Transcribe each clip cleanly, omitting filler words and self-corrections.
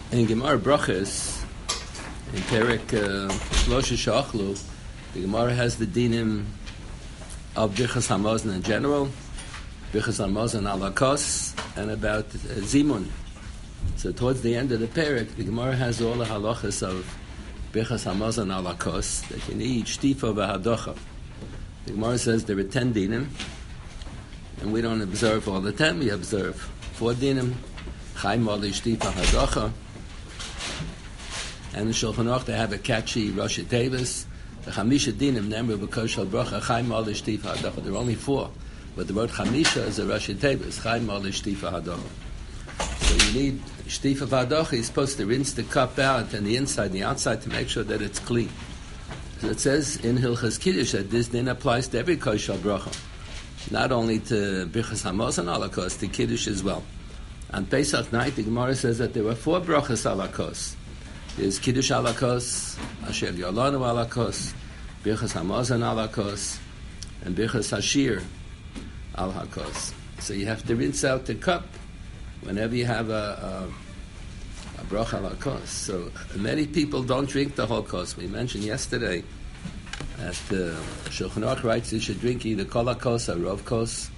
In Gemara Brachas, in Perek Shlosha Shachlu, the Gemara has the dinim of Birchas Hamazon in general, Birchas Hamazon ala kos, and about Zimun. So towards the end of the Perek, the Gemara has all the halachas of Birchas Hamazon ala kos, that you need shtifa v'hadocha. The Gemara says there are 10 dinim, and we don't observe all the 10, we observe 4 dinim, Chaim Mali Shtifa Hadocha. And in Shulchan Aruch they have a catchy Rosh Tevis. The Chamisha Dinim Nemru B'Koshal Bracha Chaim Mali Shtifa Hadocha. There are only 4, but the word Chamisha is a Rosh Tevis. Chaim Mali Shtifa Hadocha. So you need Shtifa Hadocha. You're supposed to rinse the cup out and the inside and the outside to make sure that it's clean. So it says in Hilchas Kiddush that this din applies to every Koshal Bracha, not only to Birchas Hamazon ala kos, to Kiddush as well. On Pesach night, the Gemara says that there were 4 brachas ala kos. There's Kiddush ala kos, Asher Yolanu ala kos, Birchas Hamazon ala kos, and Birchas Hashir ala kos. So you have to rinse out the cup whenever you have a bracha ala kos. So many people don't drink the whole kos. We mentioned yesterday that Shulchan Aruch writes you should drink either kol kos or rov kos.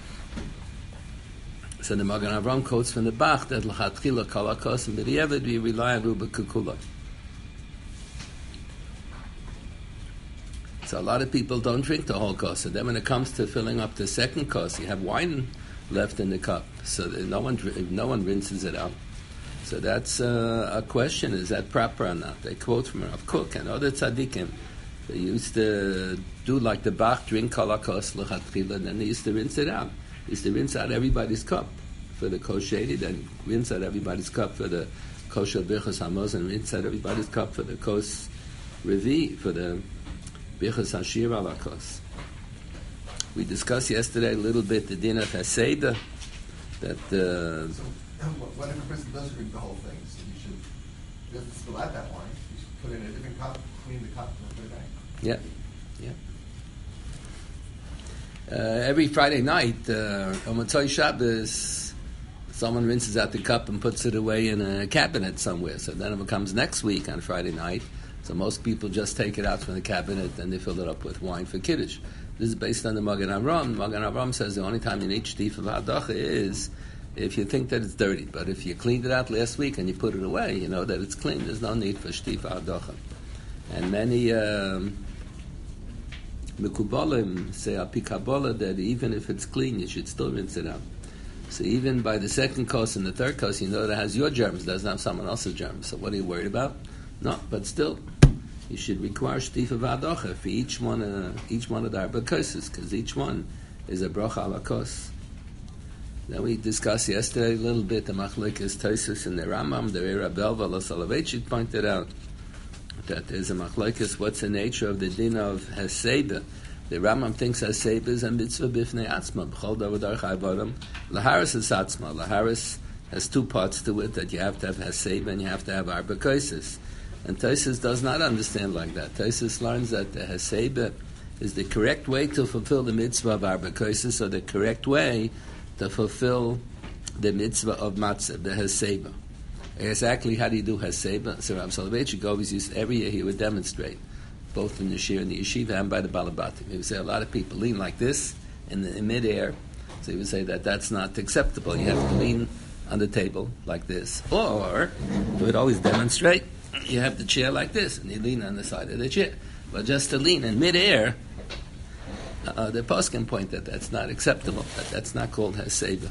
So the Magen Avraham quotes from the Bach that l'chatchila kol kos, and b'diavad we rely on ruba kukula. So a lot of people don't drink the whole kos. So then when it comes to filling up the second kos, you have wine left in the cup. So no one rinses it out. So that's a question: is that proper or not? They quote from Rav Kook and other tzaddikim. They used to do like the Bach, drink kol kos l'chatchila, and then they used to rinse it out. Is to rinse out everybody's cup for the kosheri, then rinse out everybody's cup for the kosher birchas hamazon, rinse out everybody's cup for the kos revi, for the birchas hashir ala kos. We discussed yesterday a little bit the din of haseda, that what if a person doesn't drink the whole thing? So you have to spill out that wine. You should put it in a different cup, clean the cup, and put it back. Yeah. Every Friday night, on Motzei Shabbos, someone rinses out the cup and puts it away in a cabinet somewhere. So then it comes next week on Friday night. So most people just take it out from the cabinet and they fill it up with wine for Kiddush. This is based on the Magen Avraham. Magen Avraham says the only time you need shtifa v'hadocha is if you think that it's dirty. But if you cleaned it out last week and you put it away, you know that it's clean. There's no need for shtifa v'hadocha. And many Mekubalim say al pi Kabbalah that even if it's clean, you should still rinse it out. So even by the second kos and the third kos, you know that it has your germs, doesn't have someone else's germs. So what are you worried about? No, but still, you should require shtifa v'hadocha for each one of the arba koses, because each one is a bracha ala kos. Then we discussed yesterday a little bit the machlokes Tosfos and the Rambam, the Rabbi Elva Soloveitchik pointed out that there's a machlokes, what's the nature of the din of haseba. The Rambam thinks haseba is a mitzvah b'fnei atzma. B'chol davar darech ha'avarim. Laharis is atzma. Laharis has 2 parts to it, that you have to have haseba and you have to have arba koses. And Tosfos does not understand like that. Tosfos learns that the haseba is the correct way to fulfill the mitzvah of arba koses, or the correct way to fulfill the mitzvah of matzah, the haseba. Exactly how do you do haseba? So Rav Soloveitchik always used, every year he would demonstrate, both in the shir and the yeshiva and by the balabatim. He would say a lot of people lean like this in midair. So he would say that that's not acceptable. You have to lean on the table like this. Or, he would always demonstrate, you have the chair like this, and you lean on the side of the chair. But just to lean in midair, the poskim point that that's not acceptable, that's not called haseba.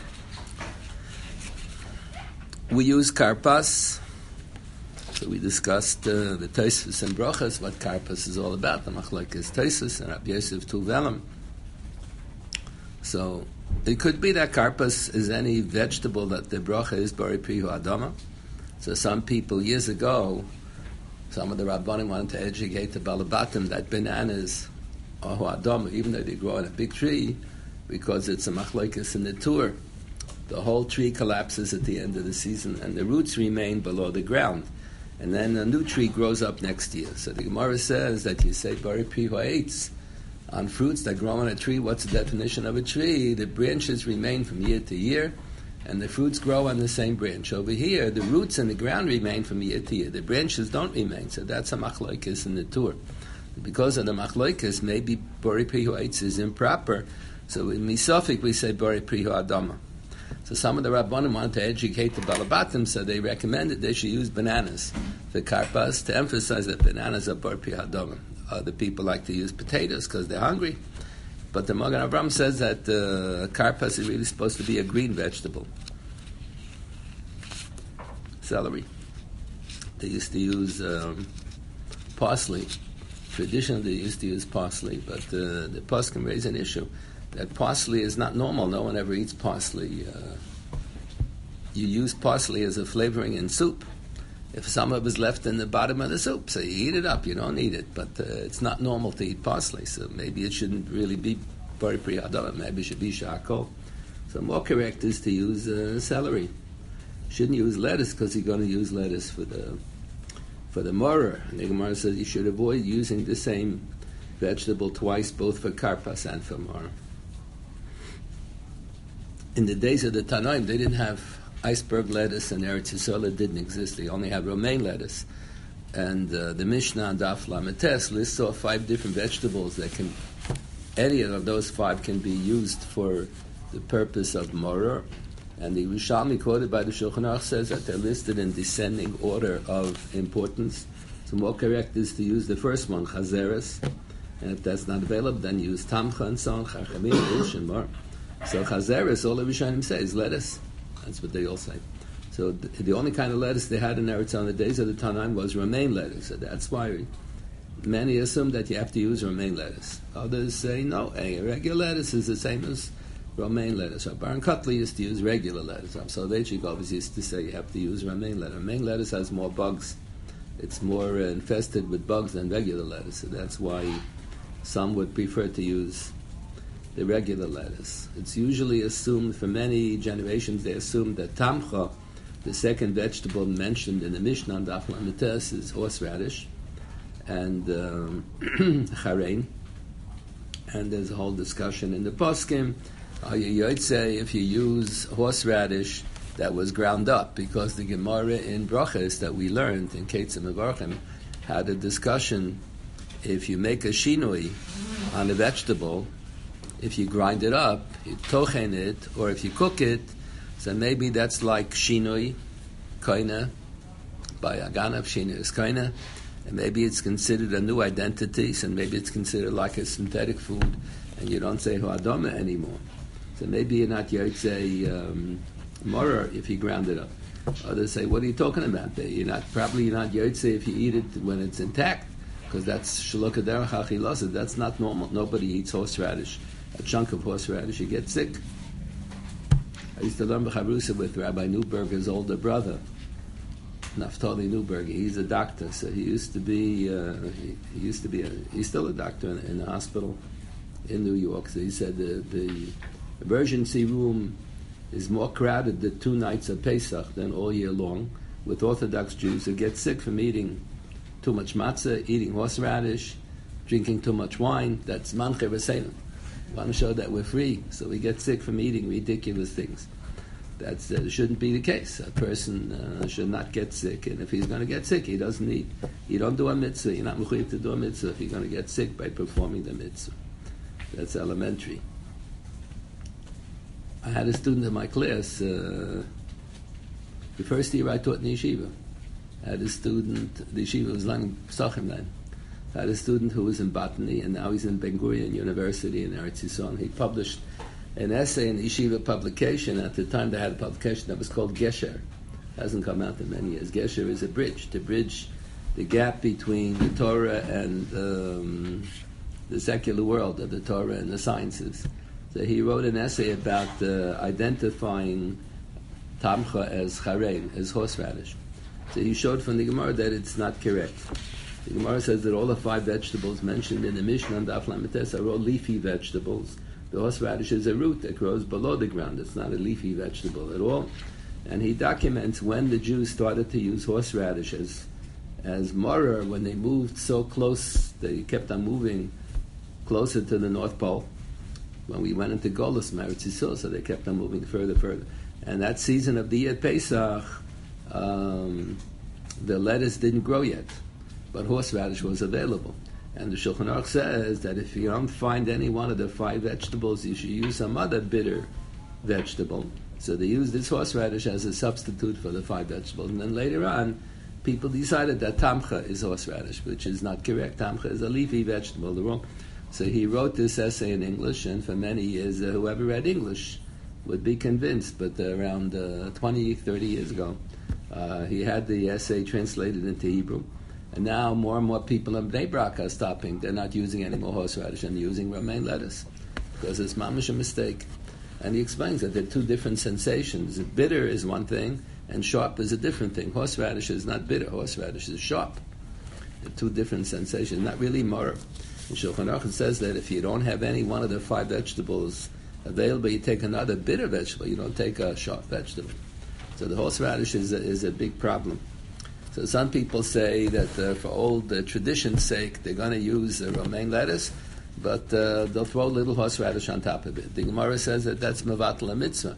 We use karpas. So we discussed the Tosfos and brachas, what karpas is all about. The machlokes Tosfos and Rabbi Yosef Tuvelim. So it could be that karpas is any vegetable that the bracha is bari prihu adama. So some people years ago, some of the rabbanim wanted to educate the balabatim that bananas are adama, even though they grow on a big tree, because it's a machlokes in the Tur. The whole tree collapses at the end of the season, and the roots remain below the ground. And then a new tree grows up next year. So the Gemara says that you say bari prihu eitz on fruits that grow on a tree. What's the definition of a tree? The branches remain from year to year, and the fruits grow on the same branch. Over here, the roots in the ground remain from year to year. The branches don't remain, so that's a machlokes in the Tur. Because of the machlokes, maybe Bori Prihu Eitz is improper, so in Misofik we say Bori Prihu Adama. So some of the Rabbanim wanted to educate the Balabatim, so they recommended they should use bananas for karpas to emphasize that bananas are Bori Prihu Adama. Other people like to use potatoes because they're hungry. But the Magen Avraham says that karpas is really supposed to be a green vegetable. Celery. They used to use parsley. Traditionally, they used to use parsley, but the poskim raise an issue that parsley is not normal. No one ever eats parsley. You use parsley as a flavoring in soup. If some of it is left in the bottom of the soup, so you eat it up, you don't eat it. But it's not normal to eat parsley, so maybe it shouldn't really be Bori Pri Hadama, maybe it should be Sha'akol. So more correct is to use celery. Shouldn't use lettuce because you're going to use lettuce for the morer. And the Gemara says you should avoid using the same vegetable twice, both for karpas and for morer. In the days of the Tanoim, they didn't have iceberg lettuce, and Eretz Yisrael didn't exist. They only had romaine lettuce. And the Mishnah and Daf Lametes lists off 5 different vegetables that can, any of those 5 can be used for the purpose of morer. And the Rishalmi quoted by the Shulchan Aruch says that they're listed in descending order of importance. So more correct is to use the first one, chazeres. And if that's not available, then use tamcha and so on, chachamim, ish, and more. So chazeres, all the Rishonim say, is lettuce. That's what they all say. So the only kind of lettuce they had in Eretz on the days of the Tanaim was romaine lettuce. So that's why many assume that you have to use romaine lettuce. Others say, no, regular lettuce is the same as romaine lettuce. Baron Kotler used to use regular lettuce. Soloveitchik always used to say you have to use romaine lettuce. Romaine lettuce has more bugs. It's more infested with bugs than regular lettuce. So that's why some would prefer to use the regular lettuce. It's usually assumed, for many generations, they assumed that tamcha, the second vegetable mentioned in the Mishnah and Daf Lametes, is horseradish and charein. And there's a whole discussion in the poskim. You'd say if you use horseradish that was ground up, because the Gemara in Brachos that we learned in Ketzim Mevarchim had a discussion. If you make a shinui on a vegetable, if you grind it up, you tochen it, or if you cook it, so maybe that's like shinui, koina, by Aganav, shinui is koina, and maybe it's considered a new identity, so maybe it's considered like a synthetic food, and you don't say ho'adoma anymore. So maybe you're not yotzei morer if you ground it up. Others say, what are you talking about? You're not yotzei if you eat it when it's intact, because that's shalok haderech achilasa. That's not normal. Nobody eats horseradish. A chunk of horseradish, you get sick. I used to learn B'chabrusa with Rabbi Newberger's older brother, Naftali Newberger. He's a doctor, so he's still a doctor in a hospital in New York. So he said the emergency room is more crowded the 2 nights of Pesach than all year long, with Orthodox Jews who get sick from eating too much matzah, eating horseradish, drinking too much wine. That's manche v'seinu. We want to show that we're free, so we get sick from eating ridiculous things. That shouldn't be the case. A person should not get sick, and if he's going to get sick, he doesn't eat. You don't do a mitzvah. You're not mechuyev to do a mitzvah if you're going to get sick by performing the mitzvah. That's elementary. I had a student in my class, the first year I taught in yeshiva. I had a student, the yeshiva was learning Pesachim then. I had a student who was in botany, and now he's in Ben Gurion University in Eretz Yisrael. He published an essay in the yeshiva publication. At the time they had a publication that was called Gesher. It hasn't come out in many years. Gesher is a bridge, to bridge the gap between the Torah and the secular world of the Torah and the sciences. So he wrote an essay about identifying tamcha as charein, as horseradish. So he showed from the Gemara that it's not correct. The Gemara says that all the 5 vegetables mentioned in the Mishnah and Daf Lametes are all leafy vegetables. The horseradish is a root that grows below the ground. It's not a leafy vegetable at all. And he documents when the Jews started to use horseradish as morer, when they moved so close, they kept on moving closer to the North Pole. When we went into Golus, Eretz Yisrael, so they kept on moving further. And that season of the year Pesach, the lettuce didn't grow yet, but horseradish was available. And the Shulchan Aruch says that if you don't find any one of the 5 vegetables, you should use some other bitter vegetable. So they used this horseradish as a substitute for the 5 vegetables. And then later on, people decided that tamcha is horseradish, which is not correct. Tamcha is a leafy vegetable. So he wrote this essay in English, and for many years, whoever read English would be convinced. But around 20, 30 years ago, he had the essay translated into Hebrew. And now more and more people in Bnei Brak are stopping. They're not using any more horseradish and using romaine lettuce because it's mamish a mistake. And he explains that there are 2 different sensations. Bitter is one thing, and sharp is a different thing. Horseradish is not bitter. Horseradish is sharp. There are 2 different sensations, not really maror. And Shulchan Aruch says that if you don't have any one of the 5 vegetables available, you take another bitter vegetable. You don't take a sharp vegetable. So the horseradish is a big problem. So some people say that for old tradition's sake, they're going to use romaine lettuce, but they'll throw a little horseradish on top of it. The Gemara says that that's mevatel a mitzvah.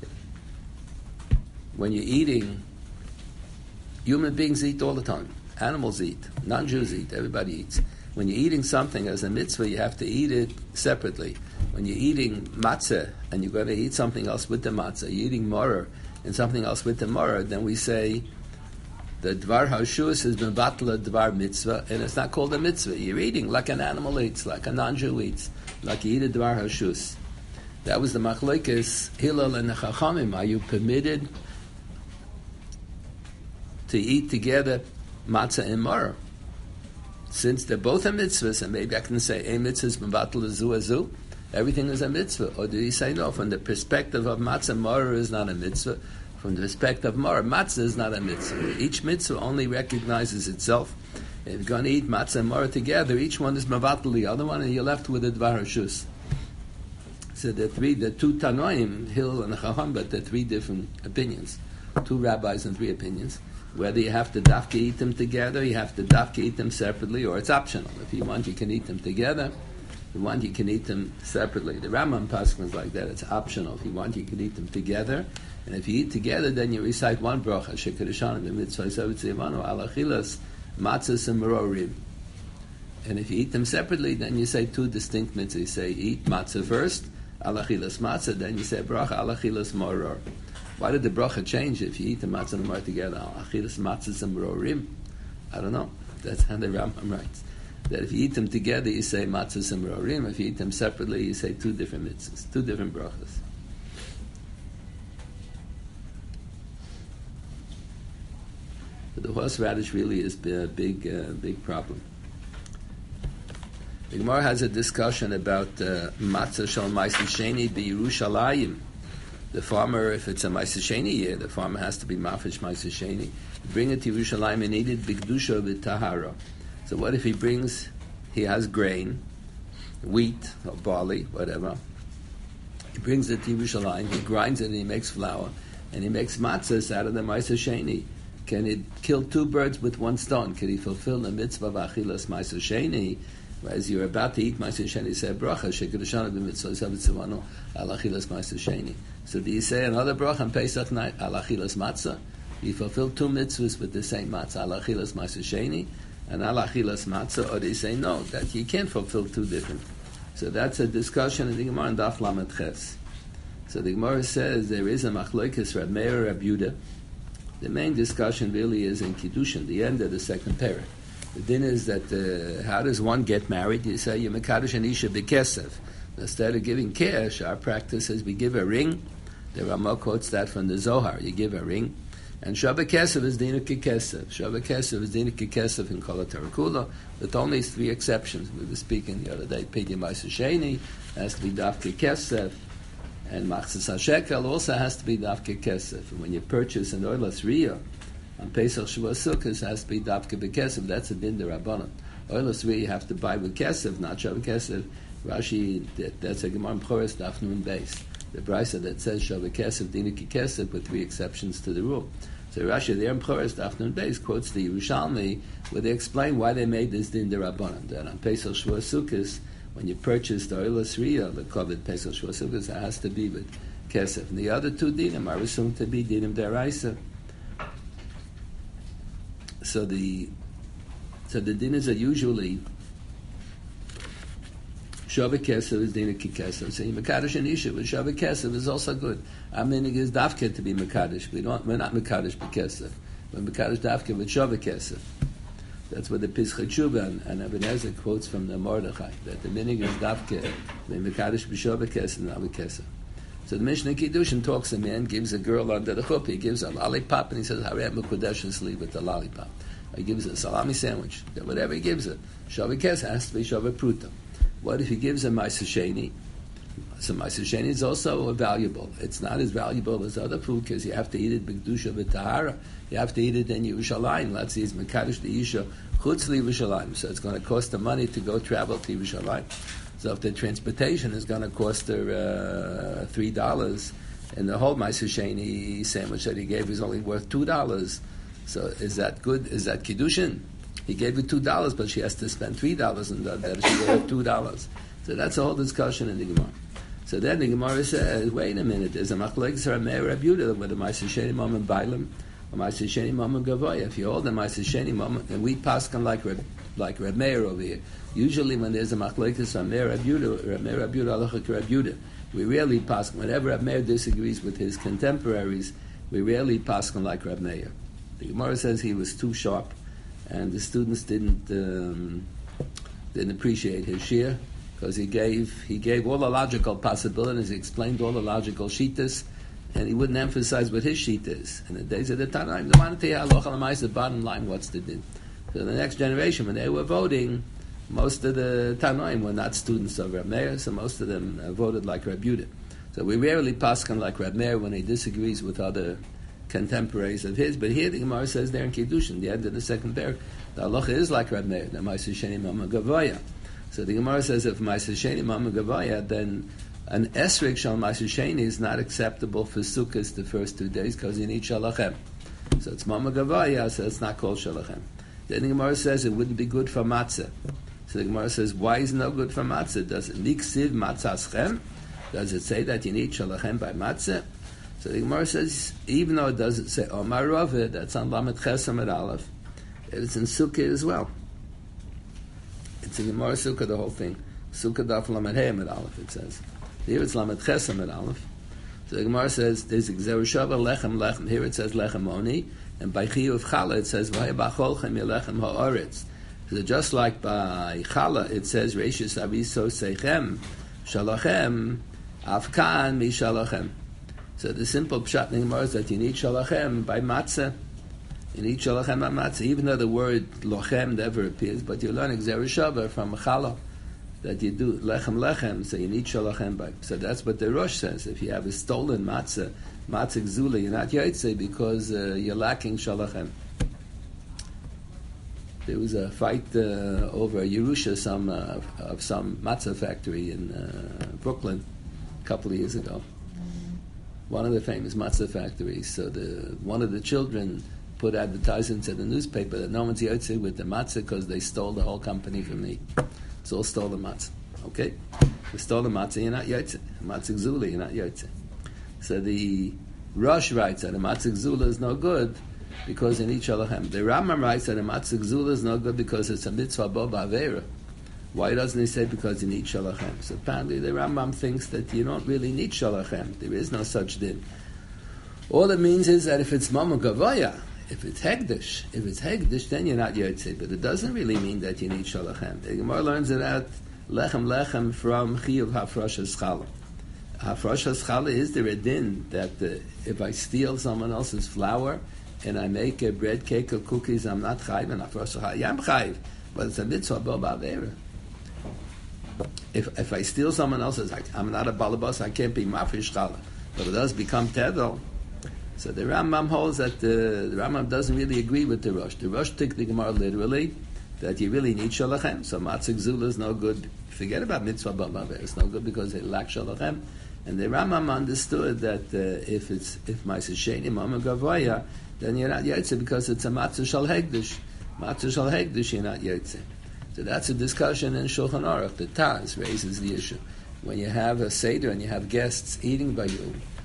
When you're eating, human beings eat all the time. Animals eat. Non-Jews eat. Everybody eats. When you're eating something as a mitzvah, you have to eat it separately. When you're eating matzah and you're going to eat something else with the matzah, you're eating maror and something else with the maror, then we say the dvar hashus is mevatel dvar mitzvah, and it's not called a mitzvah. You're eating like an animal eats, like a non-Jew eats, like you eat a dvar hashus. That was the machlokes Hillel and the Chachamim. Are you permitted to eat together matzah and maror? Since they're both a mitzvahs, and maybe I can say a mitzvah is mevatel azu, everything is a mitzvah. Or did he say no? From the perspective of matzah, maror is not a mitzvah. From the perspective of maror, matzah is not a mitzvah. Each mitzvah only recognizes itself. If you're going to eat matzah and maror together, each one is mevatel the other one, and you're left with a dvar hashus. So the 2 Tanoim, Hillel and Chacham, but there are 3 different opinions. 2 rabbis and 3 opinions. Whether you have to dafka eat them together, you have to dafka eat them separately, or it's optional. If you want, you can eat them together. If you want, you can eat them separately. The Rambam Paskin is like that. It's optional. If you want, you can eat them together. And if you eat together, then you recite one bracha, Shekadishanim, Mitzvah Yisavitzivanu, Alachilas, Matzahs and Merorim. And if you eat them separately, then you say 2 distinct mitzvahs. You say, eat matzah first, Alachilas Matzah, then you say bracha, Alachilas Moror. Why did the bracha change if you eat the matzah and maror together? Achilas matzahs and merorim? I don't know. That's how the Rambam writes. That if you eat them together, you say matzahs and merorim. If you eat them separately, you say 2 different mitzvahs, 2 different brachas. But the horseradish really is a big problem. The Gemara has a discussion about matzah shal ma'aser sheni b'Yerushalayim. The farmer, if it's a Ma'aser Sheni year, the farmer has to be mafish Ma'aser Sheni. Bring it to Yerushalayim and eat it b'kedusha v'tahara. So what if he has grain, wheat or barley, whatever. He brings it to Yerushalayim, he grinds it and he makes flour, and he makes matzahs out of the Ma'aser Sheni. Can it kill 2 birds with 1 stone? Can he fulfill the mitzvah of achilas Ma'aser Sheni? As you're about to eat Ma'aser Sheni, say bracha, Shekadishanu b'mitzvah Yisavitzivanu, Alachilas Ma'aser Sheni. So do you say another bracha on Pesach night, Alachilas Matzah? You fulfill 2 mitzvahs with the same matzah, Alachilas Ma'aser Sheni and Alachilas Matzah, or do you say no, that you can't fulfill 2 different? So that's a discussion in the Gemara in Daf Lamed Ches. So the Gemara says there is a machlokes Rab Meir Rab Yehuda. The main discussion really is in Kiddushin, the end of the 2nd parak. The din is that how does one get married? You say, you mekadosh an isha b'kesef. Instead of giving cash, our practice is we give a ring. The Ramah quotes that from the Zohar. You give a ring. And Shabbat Kesef is Dina Kekesef. Shabbat Kesef is Dina Kekesef in Kol HaTarakula, with only 3 exceptions. We were speaking the other day, Pidya Ma'aser Sheni has to be Daf Kekesef, and Machzis HaShekel also has to be Daf Kekesef. And when you purchase an Oilas Riyah, on Pesach Shavuos Sukkos has to be Dafka B'Kesef. That's a din derabanan. Oilas Riyah you have to buy with Kesef, not Shabbat Kesef. Rashi, that's a Gemara M'chores Daf Nun Beis. The brisa that says Shabbat Kesef, Dina Kesef, with 3 exceptions to the rule. So Rashi there in M'chores Daf Nun Beis quotes the Yerushalmi, where they explain why they made this din derabanan. That on Pesach Shavuos Sukkos, when you purchase the Oilas Riyah, the covered Pesach Shavuos Sukkos, it has to be with Kesef. And the other two dinim are assumed to be dinim deraisa. So the dinners are usually Shavah Kesef is Dina Kikesef. So Mekadosh and Isha with Shavah Kesef is also good. Our meaning is Dafke to be Mekadosh. We're not Mekadosh B'Kesef. We're Mekadosh Dafke with Shavah Kesef. That's what the Pischei Tshuva and Ibn Ezra quotes from the Mordechai, that the meaning is Dafke, Mekadosh B'Shavah Kesef and Shavah Kesef. So the Mishnah Kiddushin talks, a man gives a girl under the chuppah, he gives a lollipop, and he says, Harei Mekudesh sleep with the lollipop. He gives her a salami sandwich, whatever he gives her. Shavah Kesef has to be Shavah Pruta. What if he gives a Ma'aser Sheni? So Ma'aser Sheni is also valuable. It's not as valuable as other food because you have to eat it b'kedusha v'tahara. You have to eat it in Yerushalayim. Let's say it's mekadosh the Isha chutz Yerushalayim. So it's going to cost her money to go travel to Yerushalayim. So if the transportation is going to cost her $3, and the whole Ma'aser Sheni sandwich that he gave is only worth $2, so is that good? Is that kiddushin? He gave her $2, but she has to spend $3 on that. She gave her $2. So that's a whole discussion in the Gemara. So then the Gemara says, wait a minute, there's a machlekes Ramei Reb Yehuda with a Ma'aser Sheni Mom and Bailam, a Ma'aser Sheni Mom and Gavoya. If you hold a Ma'aser Sheni Mom, and we pass on like Reb Meir over here. Usually when there's a machlekes Ramei Reb Yehuda Alachak Reb Yehuda, we rarely pass. Whenever Reb Meir disagrees with his contemporaries, we rarely pass on like Reb Meir. The Gemara says he was too sharp, and the students didn't appreciate his shir because he gave all the logical possibilities, he explained all the logical shittas, and he wouldn't emphasize what his shita is. In the days of the Tanaim, they wanted to hear halacha l'maisa, the bottom line, what's the din. So the next generation, when they were voting, most of the Tanaim were not students of Reb Meir, so most of them voted like Reb Yehuda. So we rarely paskin like Reb Meir when he disagrees with other contemporaries of his, but here the Gemara says there in Kiddushin, the end of the second parak, the halacha is like Reb Meir, the Ma'aser Sheni Mama Gavoya. So the Gemara says if Ma'aser Sheni Mama Gavoya, then an esrik shal Ma'aser Sheni is not acceptable for Sukkot the first 2 days because you need Shalachem. So it's Mama Gavoya, so it's not called Shalachem. Then the Gemara says it wouldn't be good for matzah. So the Gemara says, why is it no good for matzah? Does it miksiv matzaschem? Does it say that you need Shalachem by matzah? So the Gemara says, even though it doesn't say Omar Raveh, that's on Lamed Chesam at Aleph, it's in Sukkah as well. It's in Gemara Sukkah, the whole thing. Sukkah Daf Lamed Heim at Aleph, it says. Here it's Lamed Chesam at Aleph. So the Gemara says, there's Gzeru Shava Lechem Lechem. Here it says Lechem Oni, and by Chiyuv Chala it says V'hei Bacholchem Yelechem Ha'oretz. So just like by Chala it says Reishis Aviso Seichem Shalachem Afkan Mi Shalachem. So the simple pshat in the Gemara is that you need shalachem by matzah. You need shalachem by matzah, even though the word lochem never appears, but you learn Gzeru Shava from Chala that you do lechem, so you need shalachem by. So that's what the Rosh says. If you have a stolen matzah gzula, you're not yaitze because you're lacking shalachem. There was a fight over Yerusha, of some matzah factory in Brooklyn a couple of years ago. One of the famous matzah factories. So one of the children put advertisements in the newspaper that no one's yotze with the matzah because they stole the whole company from me. It's all stolen matzah. Okay? They stole the matzah, you're not yotze. Matzah gzula, you're not yotze. So the Rosh writes that a matzah gzula is no good because in each Shalachem. The Rambam writes that a matzah gzula is no good because it's a mitzvah bo ba'avera. Why doesn't he say because you need Shalachem? So apparently the Rambam thinks that you don't really need Shalachem. There is no such din. All it means is that if it's Mama Gavoya, if it's Hegdish, then you're not Yotze. But it doesn't really mean that you need Shalachem. The Gemara learns it out Lechem from Chiyuv Hafrashas Chala. Hafrashas Chala is there a din that if I steal someone else's flour and I make a bread cake or cookies, I'm not Chayiv and Hafrashas Chala. Yeah, I'm Chayiv, but it's a mitzvah bo ba'avera. If I steal someone else's, I'm not a balabas, I can't be mafish chala, but it does become tedel. So the Rambam holds that the Rambam doesn't really agree with the Rosh. The Rosh took the Gemara literally that you really need shalachem. So matzah gzula is no good. Forget about mitzvah b'maver. It's no good because they lack shalachem. And the Rambam understood that if ma'aser sheni mama gavoya, then you're not yotze because it's a matzah shal hegdish. Matzah shal hegdish, you're not yotze. So that's a discussion in Shulchan Aruch. The Taz raises the issue. When you have a Seder and you have guests eating by you,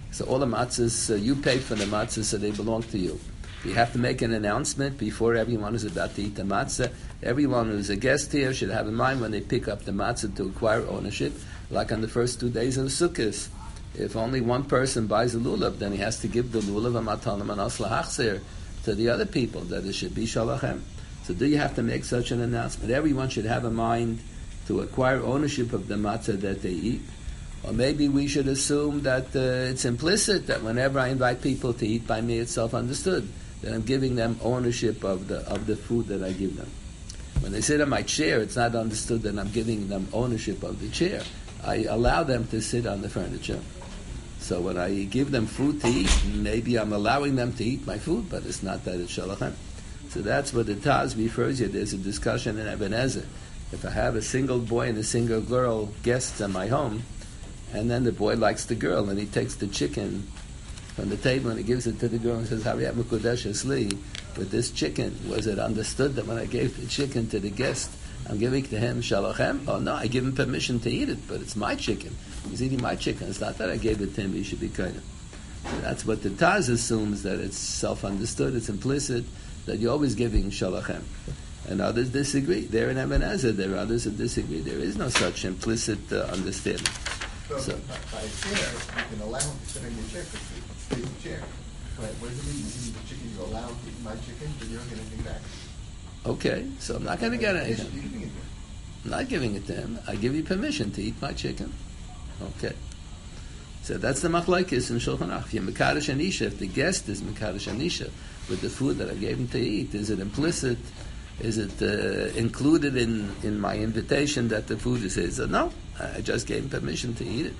So all the matzahs, you pay for the matzahs, so they belong to you. You have to make an announcement before everyone is about to eat the matzah. Everyone who's a guest here should have in mind when they pick up the matzah to acquire ownership, like on the first 2 days of Sukkot. If only one person buys a lulav, then he has to give the lulav a matanim manas lahachzir to the other people, that it should be shalachem. So do you have to make such an announcement? Everyone should have in mind to acquire ownership of the matzah that they eat. Or maybe we should assume that it's implicit that whenever I invite people to eat by me, it's self-understood that I'm giving them ownership of the food that I give them. When they sit on my chair, it's not understood that I'm giving them ownership of the chair. I allow them to sit on the furniture. So when I give them food to eat, maybe I'm allowing them to eat my food, but it's not that it's shalachem. So that's what the Taz refers to. There's a discussion in Eben Ezer. If I have a single boy and a single girl guests in my home, and then the boy likes the girl, and he takes the chicken from the table and he gives it to the girl and says, Hariyat Mukudesh Esli, but this chicken, was it understood that when I gave the chicken to the guest, I'm giving to him shalachem? Oh no, I give him permission to eat it, but it's my chicken. He's eating my chicken. It's not that I gave it to him, he should be kind of. So that's what the Taz assumes, that it's self-understood, it's implicit, that you're always giving shalachem. And others disagree. There in Eben Ezer, there are others who disagree. There is no such implicit understanding. So by a chair, you can allow him to sit in your chair, because it's a stable chair. But what does it mean? You give me the chicken, you allow him to eat my chicken, but you don't get anything back. Okay, so I'm not going to get anything. You're giving it to him. I'm not giving it to him. I give you permission to eat my chicken. Okay. So that's the machlokes in Shulchan Aruch. If you're Mekadosh Anisha, if the guest is Mekadosh Anisha with the food that I gave him to eat, is it implicit? Is it included in my invitation that the food is his? No, I just gave him permission to eat it.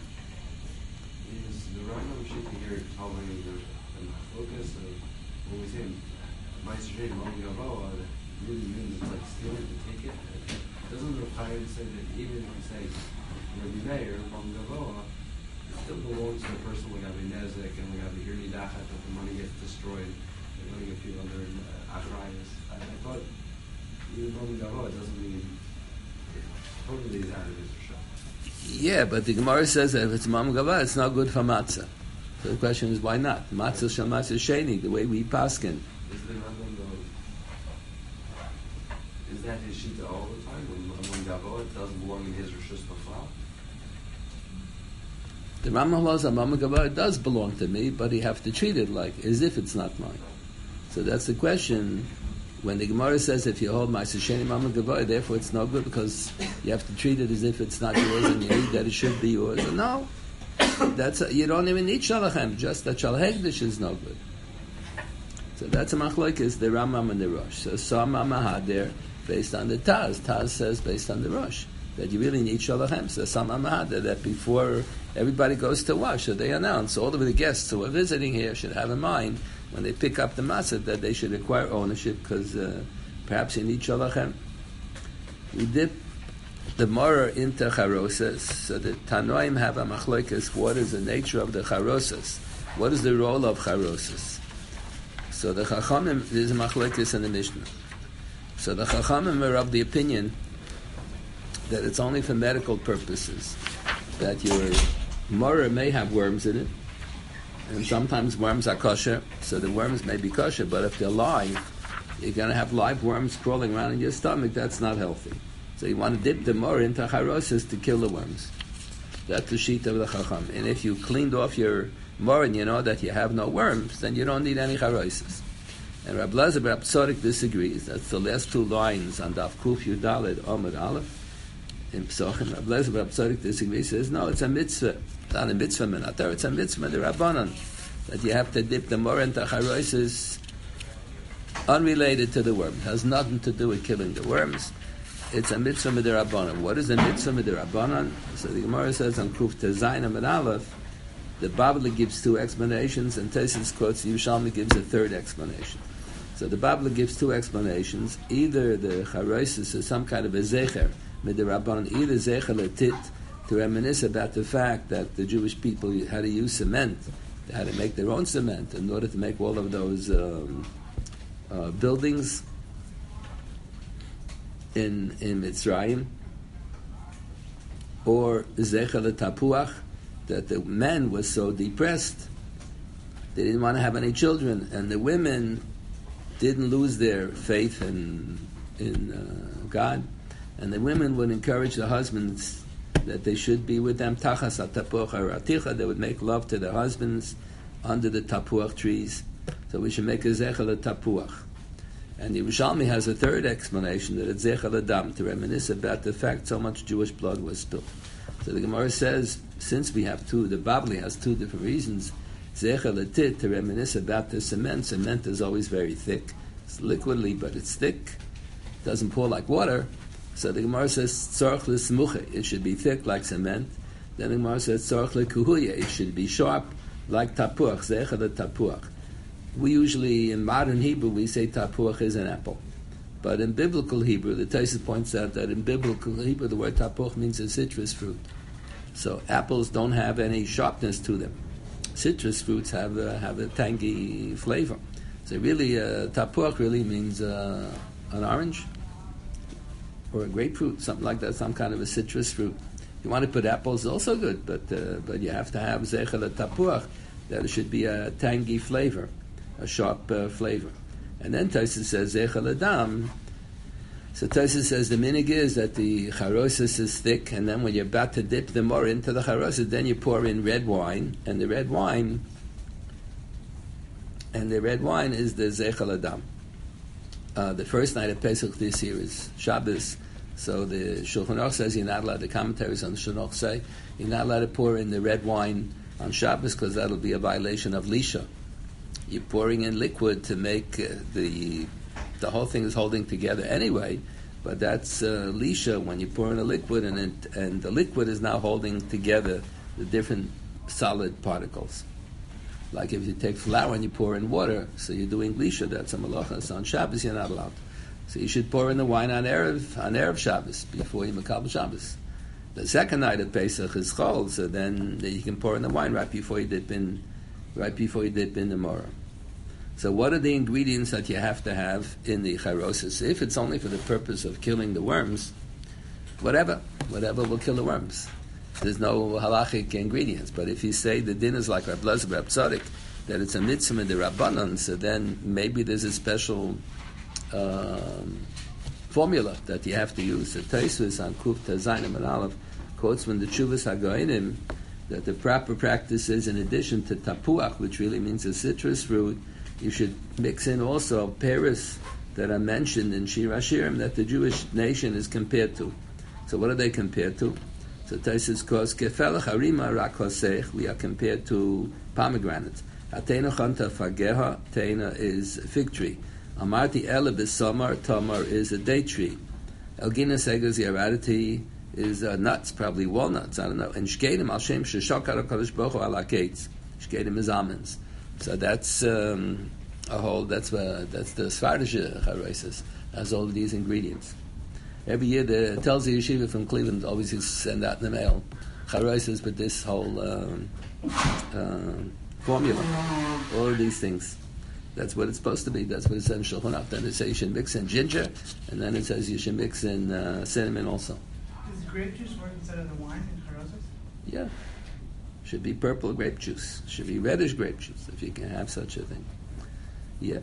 Is the Rambam Shita here telling the machlokes of what was him? Ma'aser Sheni Ma'am Gavoa, that really means like stealing to take it? Doesn't the Chaim say that even if you say Rabbi Meir, Ma'am Gavoa, it still belongs to the person we have a nezek and we have a hirni dachat, that the money gets destroyed, the money gets people under achrayas. I thought even Ma'am Gavoa doesn't mean it totally is out of his shop. Yeah, but the Gemara says that if it's Ma'am Gavoa, it's not good for matzah. So the question is, why not? Matzah shel Ma'aser Sheni, the way we paskin. Is the Rambam though? Is that his shita all the time? When Gavoa, it doesn't belong in his rishus b'chlal? The Rambam holds that Ma'am Gavoa does belong to me, but you have to treat it like as if it's not mine. So that's the question. When the Gemara says if you hold Ma'aser Sheni Ma'am Gavoa, therefore it's no good because you have to treat it as if it's not yours and you need that it should be yours. No, you don't even need shalachem. Just that shalhegdish is no good. So that's a machlokes, the Rambam and the Rosh. So some Mahadir based on the Taz. Taz says based on the Rosh that you really need shalachem. So some Mahadir that before everybody goes to wash, so they announce all of the guests who are visiting here should have in mind when they pick up the matzah that they should acquire ownership because perhaps you need shalachem. We dip the morer into charosas, so the Tanoim have a machlokes. What is the nature of the charosas? What is the role of charosas? So the Chachamim, there's a machlokes in the Mishnah. So the Chachamim are of the opinion that it's only for medical purposes, that your morer may have worms in it, and sometimes worms are kosher, so the worms may be kosher, but if they're live, you're going to have live worms crawling around in your stomach. That's not healthy. So you want to dip the morer into charosas to kill the worms. That's the sheet of the Chacham. And if you cleaned off your morer and you know that you have no worms, then you don't need any charosas. And Rab Lezer Rab Tzodik disagrees. That's the last two lines on Daf Kuf Yudalid Omid Aleph in Pesachim. Rab Lezer Rab Tzodik disagrees. He says, no, it's a mitzvah. It's not a mitzvah minatar, it's a mitzvah the Rabbanan. That you have to dip the morer into charosas unrelated to the worm. It has nothing to do with killing the worms. It's a mitzvah midrabanan. What is a mitzvah midrabanan? So the Gemara says on Kuf Tezayin Amid Aleph, the Babli gives two explanations, and Tesis quotes the Yerushalmi gives a third explanation. So the Babli gives two explanations. Either the charosas is some kind of a zecher midrabanan, either zecher letit, to reminisce about the fact that the Jewish people had to use cement. They had to make their own cement in order to make all of those buildings in Mitzrayim, or Zecher Tapuach, that the man was so depressed They didn't want to have any children, and the women didn't lose their faith in God, and the women would encourage the husbands that they should be with them. Tachas tapuach araticha, they would make love to their husbands under the tapuach trees. So we should make a zechel tapuach. And Yerushalmi has a third explanation, that it's zechel adam, to reminisce about the fact so much Jewish blood was spilled. So the Gemara says, since we have two, the Babli has two different reasons. Zechel atit, to reminisce about the cement. Cement is always very thick. It's liquidly, but it's thick. It doesn't pour like water. So the Gemara says, tzorch l'smuche, it should be thick like cement. Then the Gemara says, tzorch l'kuhuya, it should be sharp like tapuach, zechel tapuach. We usually, in modern Hebrew, we say tapuach is an apple. But in biblical Hebrew, the Tosfos points out that in biblical Hebrew, the word tapuach means a citrus fruit. So apples don't have any sharpness to them. Citrus fruits have a tangy flavor. So really, tapuach really means an orange or a grapefruit, something like that, some kind of a citrus fruit. If you want to put apples, also good, but you have to have zechel tapuach, that it should be a tangy flavor, a sharp flavor. And then Tosfos says zechel adam. So Tosfos says the minig is that the charosis is thick, and then when you're about to dip the more into the charosis, then you pour in red wine, and the red wine is the zechel adam. The first night of Pesach this year is Shabbos, so the Shulchan Aruch says you're not allowed, the commentaries on the Shulchan Aruch say you're not allowed to pour in the red wine on Shabbos because that'll be a violation of Lisha. You're pouring in liquid to make the whole thing is holding together anyway, but that's Lisha when you pour in a liquid and the liquid is now holding together the different solid particles. Like if you take flour and you pour in water, so you're doing Lisha, that's a malacha. So on Shabbos you're not allowed. So you should pour in the wine on Erev Shabbos, before you makabel Shabbos. The second night of Pesach is Chol, so then you can pour in the wine right before you dip in the Morah. So what are the ingredients that you have to have in the charosis? If it's only for the purpose of killing the worms, whatever will kill the worms. There's no halachic ingredients. But if you say the din is like Reb Lezer, Reb Tzadok, that it's a mitzvah in the Rabbanon, so then maybe there's a special formula that you have to use. The Tosfos on Kuf Tezayim and Aleph quotes from the Tshuvas HaGoinim that the proper practice is, in addition to tapuach, which really means a citrus fruit, you should mix in also pears that are mentioned in Shir HaShirim that the Jewish nation is compared to. So what are they compared to? So Tosfos calls kefelach harima rakosech. We are compared to pomegranates. Hatena chanta fageha. Tena is a fig tree. Amarti ele b'samar. Tamar is a date tree. Elgina segas yaraditi is nuts, probably walnuts. I don't know. And shkedim al shem sheshakar hakadosh baruch hu ala kates. Shkedim is almonds. So that's a whole. That's the Svardish charosis. Has all of these ingredients. Every year, tells the yeshiva from Cleveland always used to send out in the mail charosis with this whole formula, all of these things. That's what it's supposed to be. That's what it says in Shulchan Aruch. Then it says you should mix in ginger, and then it says you should mix in cinnamon also. Does grape juice work instead of the wine in charosis? Yeah. Should be purple grape juice. Should be reddish grape juice, if you can have such a thing. Yeah.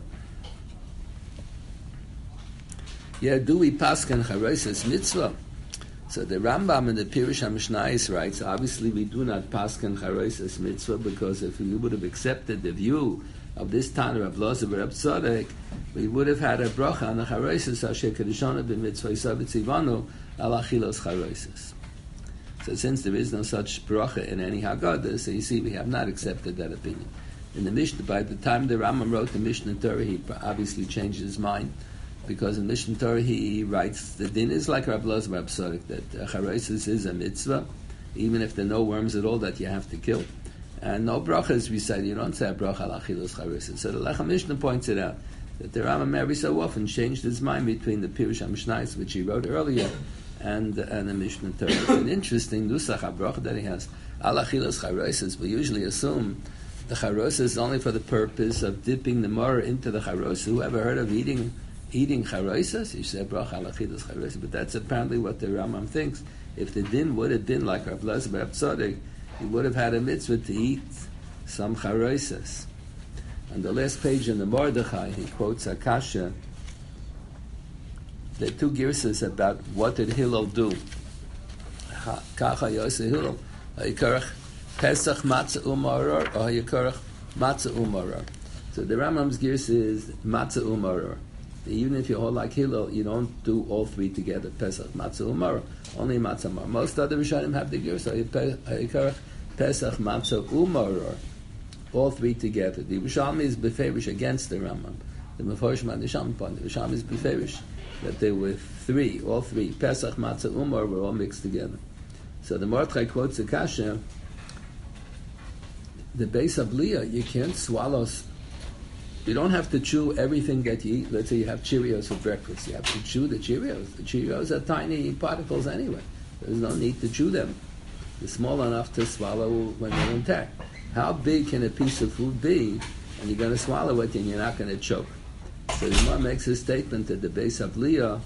Yeah, do we pasken charosis mitzvah? So the Rambam in the Pirush HaMishnayos writes, obviously we do not pasken charosis mitzvah, because if we would have accepted the view of this Tana of Loza Reb Tzadok, we would have had a bracha on the charosis asher kedishana b'mitzvah yisah b'tzivanu al achilos charosis. So since there is no such bracha in any Haggadah, so you see we have not accepted that opinion. In the Mishnah, by the time the Rambam wrote the Mishnah Torah, he obviously changed his mind, because in Mishnah Torah he writes the din is like Reb Lezer Reb Tzadok, that charosis is a mitzvah, even if there are no worms at all that you have to kill, and no brachas we said you don't say a bracha al achilos charosis. So the Lechem Mishnah points it out that the Rambam every so often changed his mind between the Pirush HaMishnayos, which he wrote earlier, and the Mishnah Torah. It's an interesting nusach habracha that he has. Al achilos charosis. We usually assume the charosis is only for the purpose of dipping the morah into the charosis. Who ever heard of eating charosis? You say bracha al achilos charosis, but that's apparently what the Rambam thinks. If the din would have been like Reb Lezer Reb Tzadok, he would have had a mitzvah to eat some charosis. On the last page in the Mordechai, he quotes Akasha. There are two girsas about what did Hillel do. Kacha Yosef Hillel, Hayikarach Pesach Matzah Umaror, or Hayikarach Matzah Umaror. So the Rambam's girsa is Matzah Umaror. Even if you hold like Hillel, you don't do all three together. Pesach Matzah Umaror, only Matzah Umaror. Most other Rishonim have the girsa Hayikarach Pesach Matzah Umaror. All three together. The Yerushalmi is beferish against the Rambam. The Meforshim and the Shampon. The Yerushalmi is beferish that there were three, all three. Pesach, Matzah, Umar were all mixed together. So the Mordechai quotes the Kasha. The Beis Abliya, you can't swallow. You don't have to chew everything that you eat. Let's say you have Cheerios for breakfast. You have to chew the Cheerios. The Cheerios are tiny particles anyway. There's no need to chew them. They're small enough to swallow when they're intact. How big can a piece of food be, and you're going to swallow it and you're not going to choke? So the Gemara makes a statement that the Beis Abliya,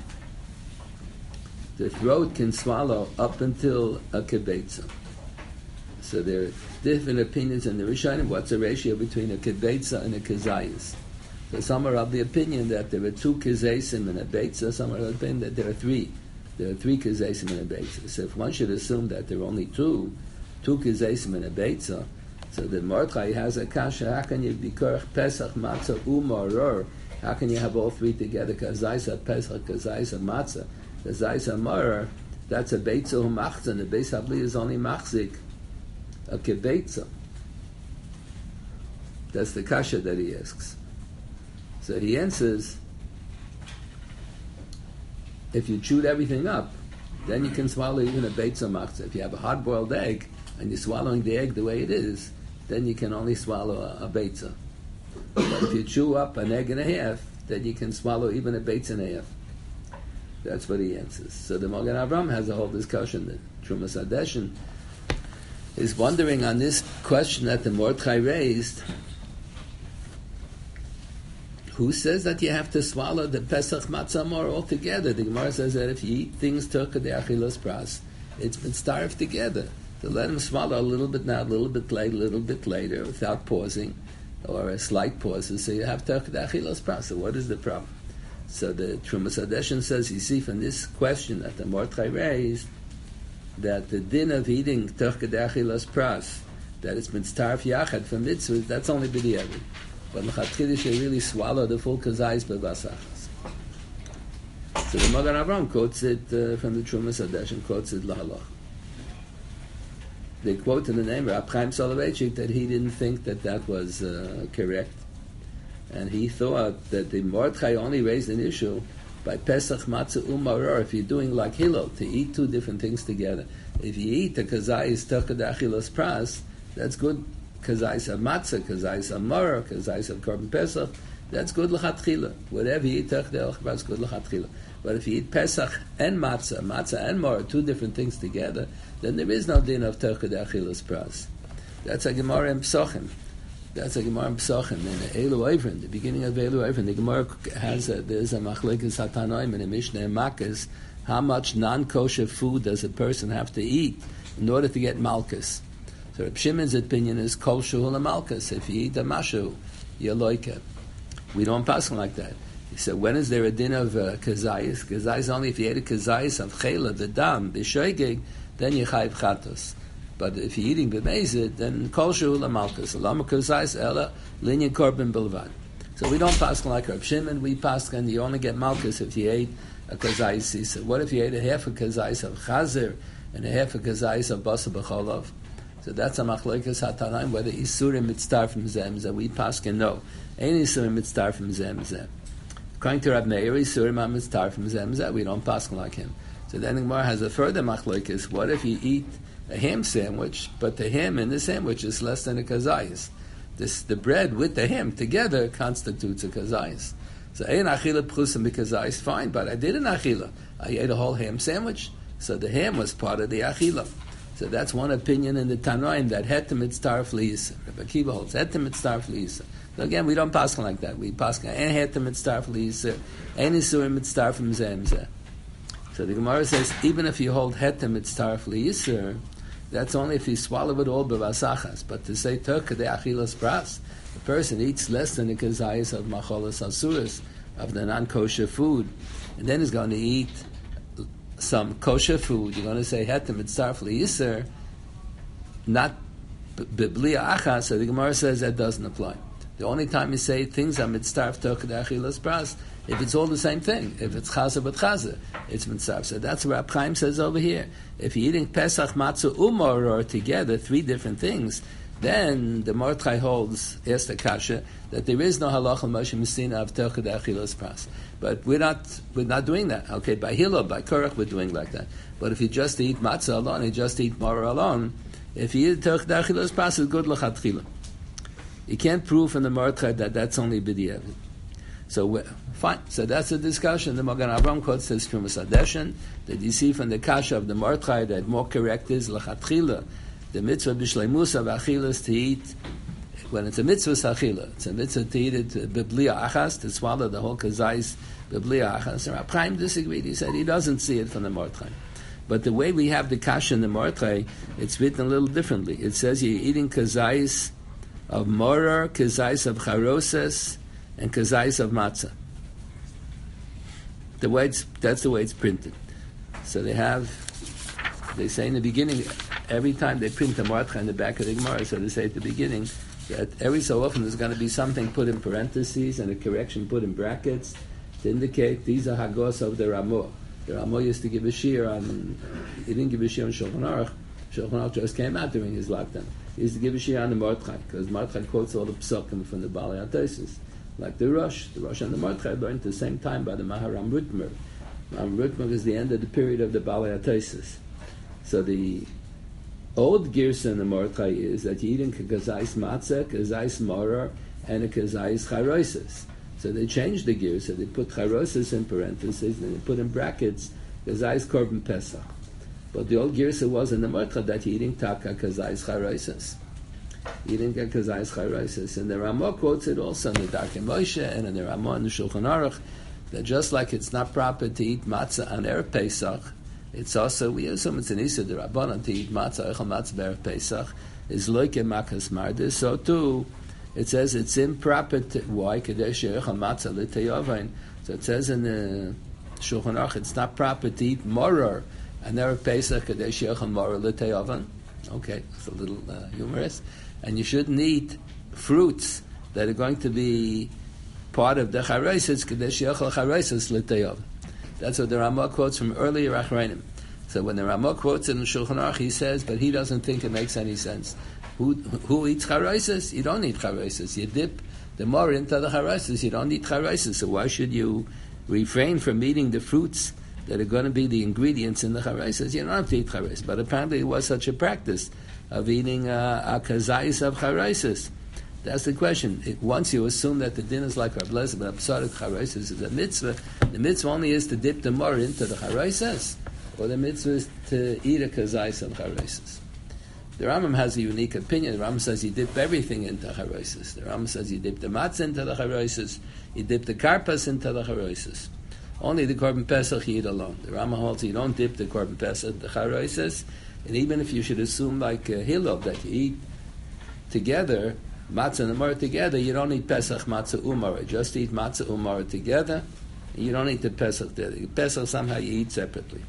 the throat can swallow up until a kibetza. So there are different opinions in the Rishonim. What's the ratio between a kibetza and a kazayis? So some are of the opinion that there are two kazaysim and a betza. Some are of the opinion that there are three. There are three kazaysim and a betza. So if one should assume that there are only two kazaysim and a betza, so the Mordechai has a kasha. How can you be korach Pesach, Matzah, Umaror? How can you have all three together? Kazayis Pesach, Kazayis Matzah, Kazayis Maror. That's a beitza umachzan. The Beis Abliya is only machzik a kibetza. That's the kasha that he asks. So he answers, if you chewed everything up, then you can swallow even a beitza machzah. If you have a hard-boiled egg and you're swallowing the egg the way it is, then you can only swallow a beitza. But if you chew up an egg and a half, then you can swallow even a beitza and a half. That's what he answers. So the Magen Avraham has a whole discussion that Trumas Hadeshin is wondering on this question that the Mordechai raised. Who says that you have to swallow the Pesach Matzah more altogether? The Gemara says that if you eat things Turka de Achilas Pras, it's been starved together. To let him swallow a little bit now, a little bit later, without pausing, or a slight pauses, so you have Turka de Achilas Pras. So what is the problem? So the Trumas Hadeshin says, you see from this question that the Mordechai raised, that the din of eating Turka de Achilas Pras, that it's been starved Yachad from mitzvahs, that's only b'diavad. But l'chatchila should really swallow the full kazayis b'vasachas. So the Magen Avraham quotes it from the Trumas Hadeshin, quotes it lahalach. They quote in the name of Rab Chaim Soloveitchik that he didn't think that was correct, and he thought that the Mordechai only raised an issue by Pesach Matzah Umaror. If you're doing like Hillel, to eat two different things together. If you eat the kazayis Turka de Achilas Pras, that's good. Kazayis of Matzah, Kazayis of Maror, Kazayis of Korban Pesach, that's good l'chatchila. Whatever you eat Turka de Achilas Pras, good l'chatchila. But if you eat Pesach and Matzah and Maror, two different things together, then there is no din of Turka de Achilas Pras. That's a Gemara in Psochim. That's a Gemara in Psochim. In Eilu Oivrin, the beginning of Eilu Oivrin, the Gemara has there's a machlekes hatanoim in a Mishnah in Makkas. How much non-kosher food does a person have to eat in order to get malchus? So Reb Shimon's opinion is kol shuhul malchus. If you eat a mashu, you're loike. We don't pass like that. He said, when is there a din of kazayis? Kazayis only if you ate a kazayis of chela, the dam, b'shoigig, then you chayv chatos. But if you're eating b'mezid, then kol shuhul malchus. Lama kazayis ela linyan korban bilvad. So we don't pass like Reb Shimon. We pass and you only get malchus if you ate a kazayis sisa. What if you ate a half a kazayis of chazer and a half a kazayis of basa b'cholov? So that's a machlekes hatanaim, whether isurim mitztar from zemzeh. We paskin no. Ain't isurim mitztar from zemzeh. According to Rab Meir, isurim are mitztar from zemzeh. We don't paskin like him. So then the Gemara has a further machlekes. What if you eat a ham sandwich, but the ham in the sandwich is less than a kazayis? The bread with the ham together constitutes a kazayis. So ein achila pchusim b'kazayis, fine, but I did an achila. I ate a whole ham sandwich, so the ham was part of the achila. So that's one opinion in the Tanoim, that hetem mitztar fleisa. Rabbi Akiva holds hetem mitztar fleisa. So again, we don't pass like that. We pass en hetem mitztar fleisa, en isurim mitztar from zemzeh. So the Gemara says, even if you hold hetem mitztar fleisa, That's only if you swallow it all b'vasachas. But to say Turka de achilas pras, the person eats less than the kazayas of macholas asuras, of the non-kosher food, and then he's going to eat some kosher food. You're going to say hetem mitzarf liyiser, not biblia achas. So the Gemara says that doesn't apply. The only time you say things are mitzarf Turka de achilas pras, if it's all the same thing, if it's chaza but chaza, it's mitzvah. So that's what Rab Chaim says over here. If you're eating Pesach, Matzah, Umar together, three different things, then the Mordechai holds, asked the Kasha, that there is no halacha Moshe Messina of Tercha De'achilas Pras. But we're not doing that. Okay, by Hillel, by Korach, we're doing like that. But if you just eat Matzah alone, you just eat Mara alone, if you eat Tercha De'achilas Pras, it's good l'chatchila. You can't prove from the Mordechai that that's only b'diavad. So fine. So that's a discussion. The Magen Avraham quotes says Trumas Hadeshen that you see from the Kasha of the Mordechai that more correct is l'chatchila. The mitzvah b'shleimus of achilas to eat when it's a mitzvah achila. It's a mitzvah to eat it b'blia achas, to swallow the whole kazais b'blia achas. And Rab Chaim disagreed. He said he doesn't see it from the Mordechai. But the way we have the Kasha in the Mordechai, it's written a little differently. It says you're eating kazais of morer, kazais of charoses, and kazais of matzah. That's the way it's printed. So they say in the beginning, every time they print the Mordechai in the back of the Gemara, so they say at the beginning that every so often there's going to be something put in parentheses and a correction put in brackets to indicate these are Hagos of the Ramah. The Ramah used to give a shir on, he didn't give a shir on Shulchan Aruch. Shulchan Aruch just came out during his lockdown. He used to give a shir on the Mordechai, because Mordechai quotes all the psukim from the Balei HaTosfos. Like the Rosh and the Mordechai learned at the same time by the Maharam Rutmer. Maharam Rutmer is the end of the period of the Balei HaTosfos. So the old girsa in the Mordechai is that you're eating kazais matzah, kazais morer, and a kazais charosis. So they changed the girsa. They put charosis in parentheses, and they put in brackets kazais korban pesach. But the old girsa was in the Mordechai that you're eating taka kazais charosis. Eating a kazais charosis. And the Ramah quotes it also in the Darkei Moshe and in the Ramah in the Shulchan Aruch that just like it's not proper to eat matzah on Erev Pesach, it's also, we assume it's an Issa the Rabbanan to eat matzah, Eichel matzah Erev Pesach, is loike makas mardis. So too, it says it's improper to, why? Kadesh Eichel matzah l'teyovain. So it says in the Shulchan Aruch, it's not proper to eat morer on Erev Pesach, Kadesh Eichel morer l'teyovain. Okay, it's a little humorous. And you shouldn't eat fruits that are going to be part of the charosis, kadesh yachal charosis l'teyov. That's what the Ramah quotes from earlier Achreinim. So when the Ramah quotes it in Shulchan Aruch, he says, but he doesn't think it makes any sense. Who eats charosis? You don't eat charosis. You dip the more into the charosis. You don't eat charosis. So why should you refrain from eating the fruits that are going to be the ingredients in the charosis? You don't have to eat charosis. But apparently it was such a practice of eating a kazais of charosis. That's the question. Once you assume that the din is like our blessed, but absarek charosis is a mitzvah, the mitzvah only is to dip the more into the charosis, or the mitzvah is to eat a kazais of charosis. The Rambam has a unique opinion. The Rambam says you dip everything into charosis. The Rambam says you dip the matzah into the charosis, you dip the karpas into the charosis. Only the korban pesach you eat alone. The Rambam holds you don't dip the korban pesach, the charosis, and even if you should assume like Hillel that you eat together, matzah and the maror together, you don't eat Pesach, matzah, umar. Just eat matzah, umar together, and you don't eat the Pesach together. Pesach somehow you eat separately.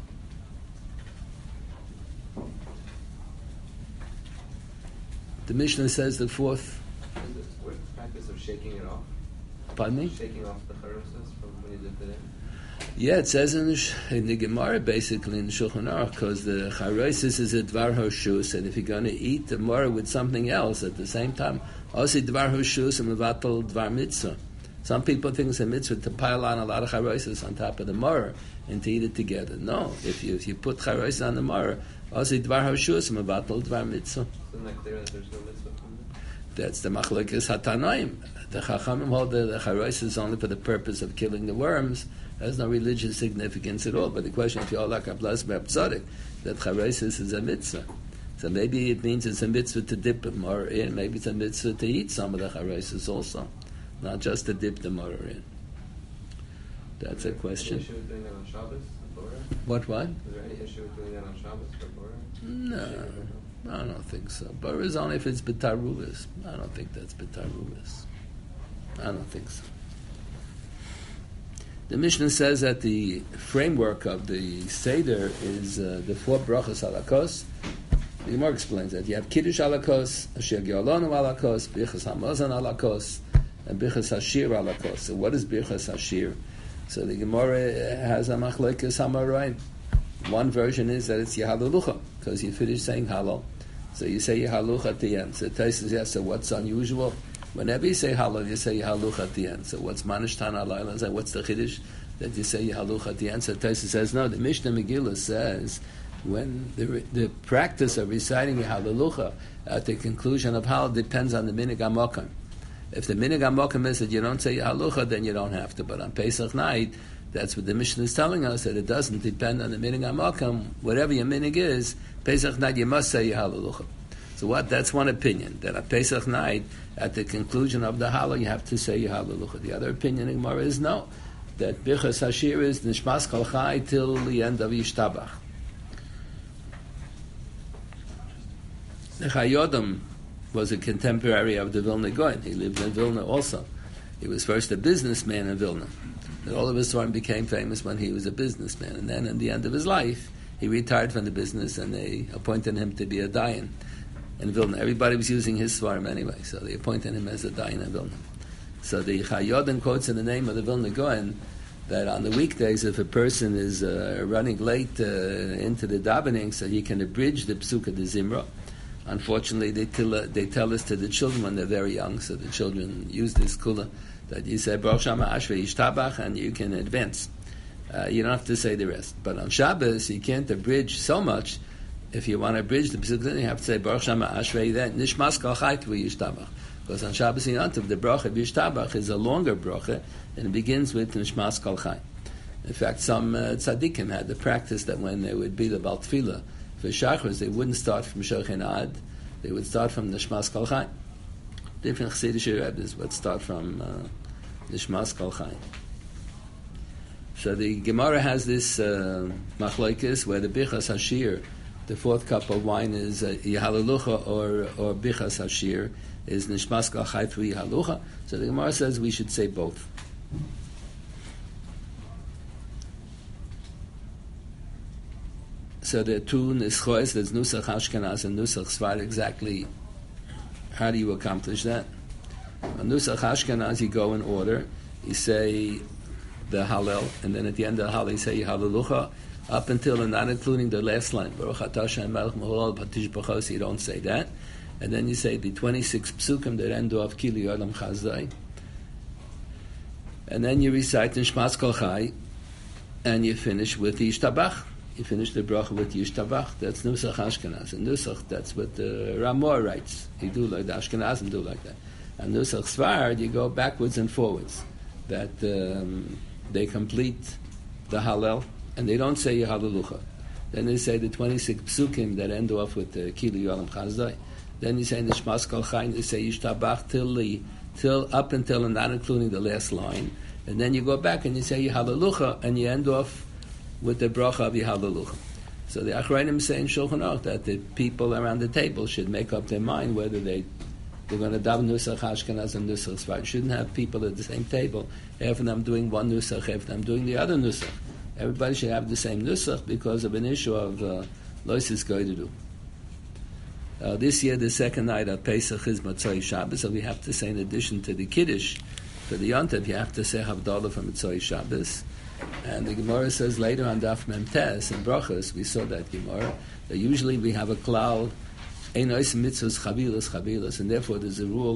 The Mishnah says the fourth. What's the practice of shaking it off? Pardon me? Shaking off the charosis from when you dipped it in? Yeah, it says in the Gemara, basically, in the Shulchan Aruch, because the charosis is a dvar hoshus, and if you're going to eat the mora with something else at the same time, also dvar hoshus and mevatel dvar mitzvah. Some people think it's a mitzvah to pile on a lot of charosis on top of the mora and to eat it together. No, if you put charosis on the mora, also dvar hoshus and mevatel dvar mitzvah. Isn't that clear that there's no mitzvah from it? That's the machlokes hatanoim. The chachamim hold that the charosis is only for the purpose of killing the worms. Has no religious significance at all. But the question, if you're like a blessed b'abtzadik, that charosis is a mitzvah. So maybe it means it's a mitzvah to dip the more in. Maybe it's a mitzvah to eat some of the charosis also, not just to dip the more in. That's a question. Is there any issue with doing that on Shabbos? What? Is there any issue with doing that on Shabbos or Torah? No, I don't think so. But it's only if it's betarubis. I don't think that's betarubis. I don't think so. The Mishnah says that the framework of the Seder is the 4 brachas alakos. The Gemara explains that you have Kiddush alakos, Asher Geolonu alakos, Birchas Hamazon alakos, and Birchas Hashir alakos. So what is Birchas Hashir? So the Gemara has a machlokes hamaroin. One version is that it's Yehalucha, because you finish saying Halal. So you say Yehalucha at the end. So Tais says, yes, so what's unusual? Whenever you say Halal, you say Yehalucha at the end. So what's Manishtan Alayla? What's the Chiddush that you say Yehalucha at the end? So Tais says, no, the Mishnah Megillah says, when the practice of reciting Yehalucha at the conclusion of Halal depends on the Minig HaMokam. If the Minig HaMokam is that you don't say Yehalucha, then you don't have to. But on Pesach night, that's what the Mishnah is telling us, that it doesn't depend on the Minig HaMokam. Whatever your Minig is, Pesach night you must say Yehalucha. So what? That's one opinion, that on Pesach night, at the conclusion of the Halal, you have to say Yehalucha. The other opinion in Gemara is no, that Birchas Hashir is Nishmas Kol Chai till the end of Yishtabach. The Chayodam was a contemporary of the Vilna Gaon. He lived in Vilna also. He was first a businessman in Vilna. And all of a sudden became famous when he was a businessman. And then, in the end of his life, he retired from the business and they appointed him to be a dayan in Vilna. Everybody was using his svarim anyway, so they appointed him as a dayan in Vilna. So the Chayodin quotes in the name of the Vilna Gaon that on the weekdays, if a person is running late into the davening, so he can abridge the Psuka de Zimra. Unfortunately, they tell this to the children when they're very young, so the children use this kula, that you say Baruch Shama Ashrei Yishtabach and you can advance. You don't have to say the rest. But on Shabbos, you can't abridge so much. If you want to abridge the Pesach, then you have to say Baruch Shama Ashrei, then Nishmas Kol Chai Tvu Yishtabach. Because on Shabbos and Yom Tov, the bracha of Yishtabach is a longer bracha, and it begins with Nishmas Kol Chai. In fact, some tzaddikim had the practice that when they would be the Bal Tefillah for Shachris, they wouldn't start from Shochin Ad, they would start from Nishmas Kol Chai. Different Chassidish Rebbes would start from Nishmas Kol Chai. So the Gemara has this machlokes where the Birchas Hashir, the 4th cup of wine, is Yehalucha or Birchas Hashir is Nishmas Kol Chai Tvu Yehalucha. So the Gemara says we should say both. So there are 2 nischois, there's Nusach Ashkenaz and Nusach Sfar. Exactly how do you accomplish that? On Nusach Ashkenaz, you go in order. You say the Hallel, and then at the end of the Hallel, you say Yehalucha, up until and not including the last line. Baruch Atah Hashem Melech Meholol Patish B'chos, you don't say that. And then you say the 26 psukim that end off Kili Yolam Chazdai. And then you recite Nishmas Kol Chai, and you finish with Yishtabach. You finish the bracha with Yishtabach. That's Nusach Ashkenaz. And Nusach, that's what the Ramor writes. You do like the Ashkenazim do like that. And Nusach Sfard, you go backwards and forwards. That they complete the Hallel, and they don't say Yehalucha. Then they say the 26 psukim that end off with the Kili Yolam Chazdai. Then you say Nishmas Kol Chai, they say Yishtabach till up until and not including the last line. And then you go back and you say Yehalucha, and you end off with the bracha of Yehalucha. So the Achrayim say in Shulchan Aruch that the people around the table should make up their mind whether they're going to daven Nusach Ashkenaz and Nusach Sfar. You shouldn't have people at the same table, half of them doing one Nusach, half of them doing the other Nusach. Everybody should have the same Nusach because of an issue of Lois is going to do. This year, the second night of Pesach is Matzoi Shabbos, so we have to say in addition to the Kiddush, for the Yom Tov, you have to say Havdalah for Matzoi Shabbos. And the Gemara says later on Daf Mem Tes in Brachos, we saw that Gemara, that usually we have a cloud, Ein Ois Mitzvos Chavilas, and therefore there's a rule.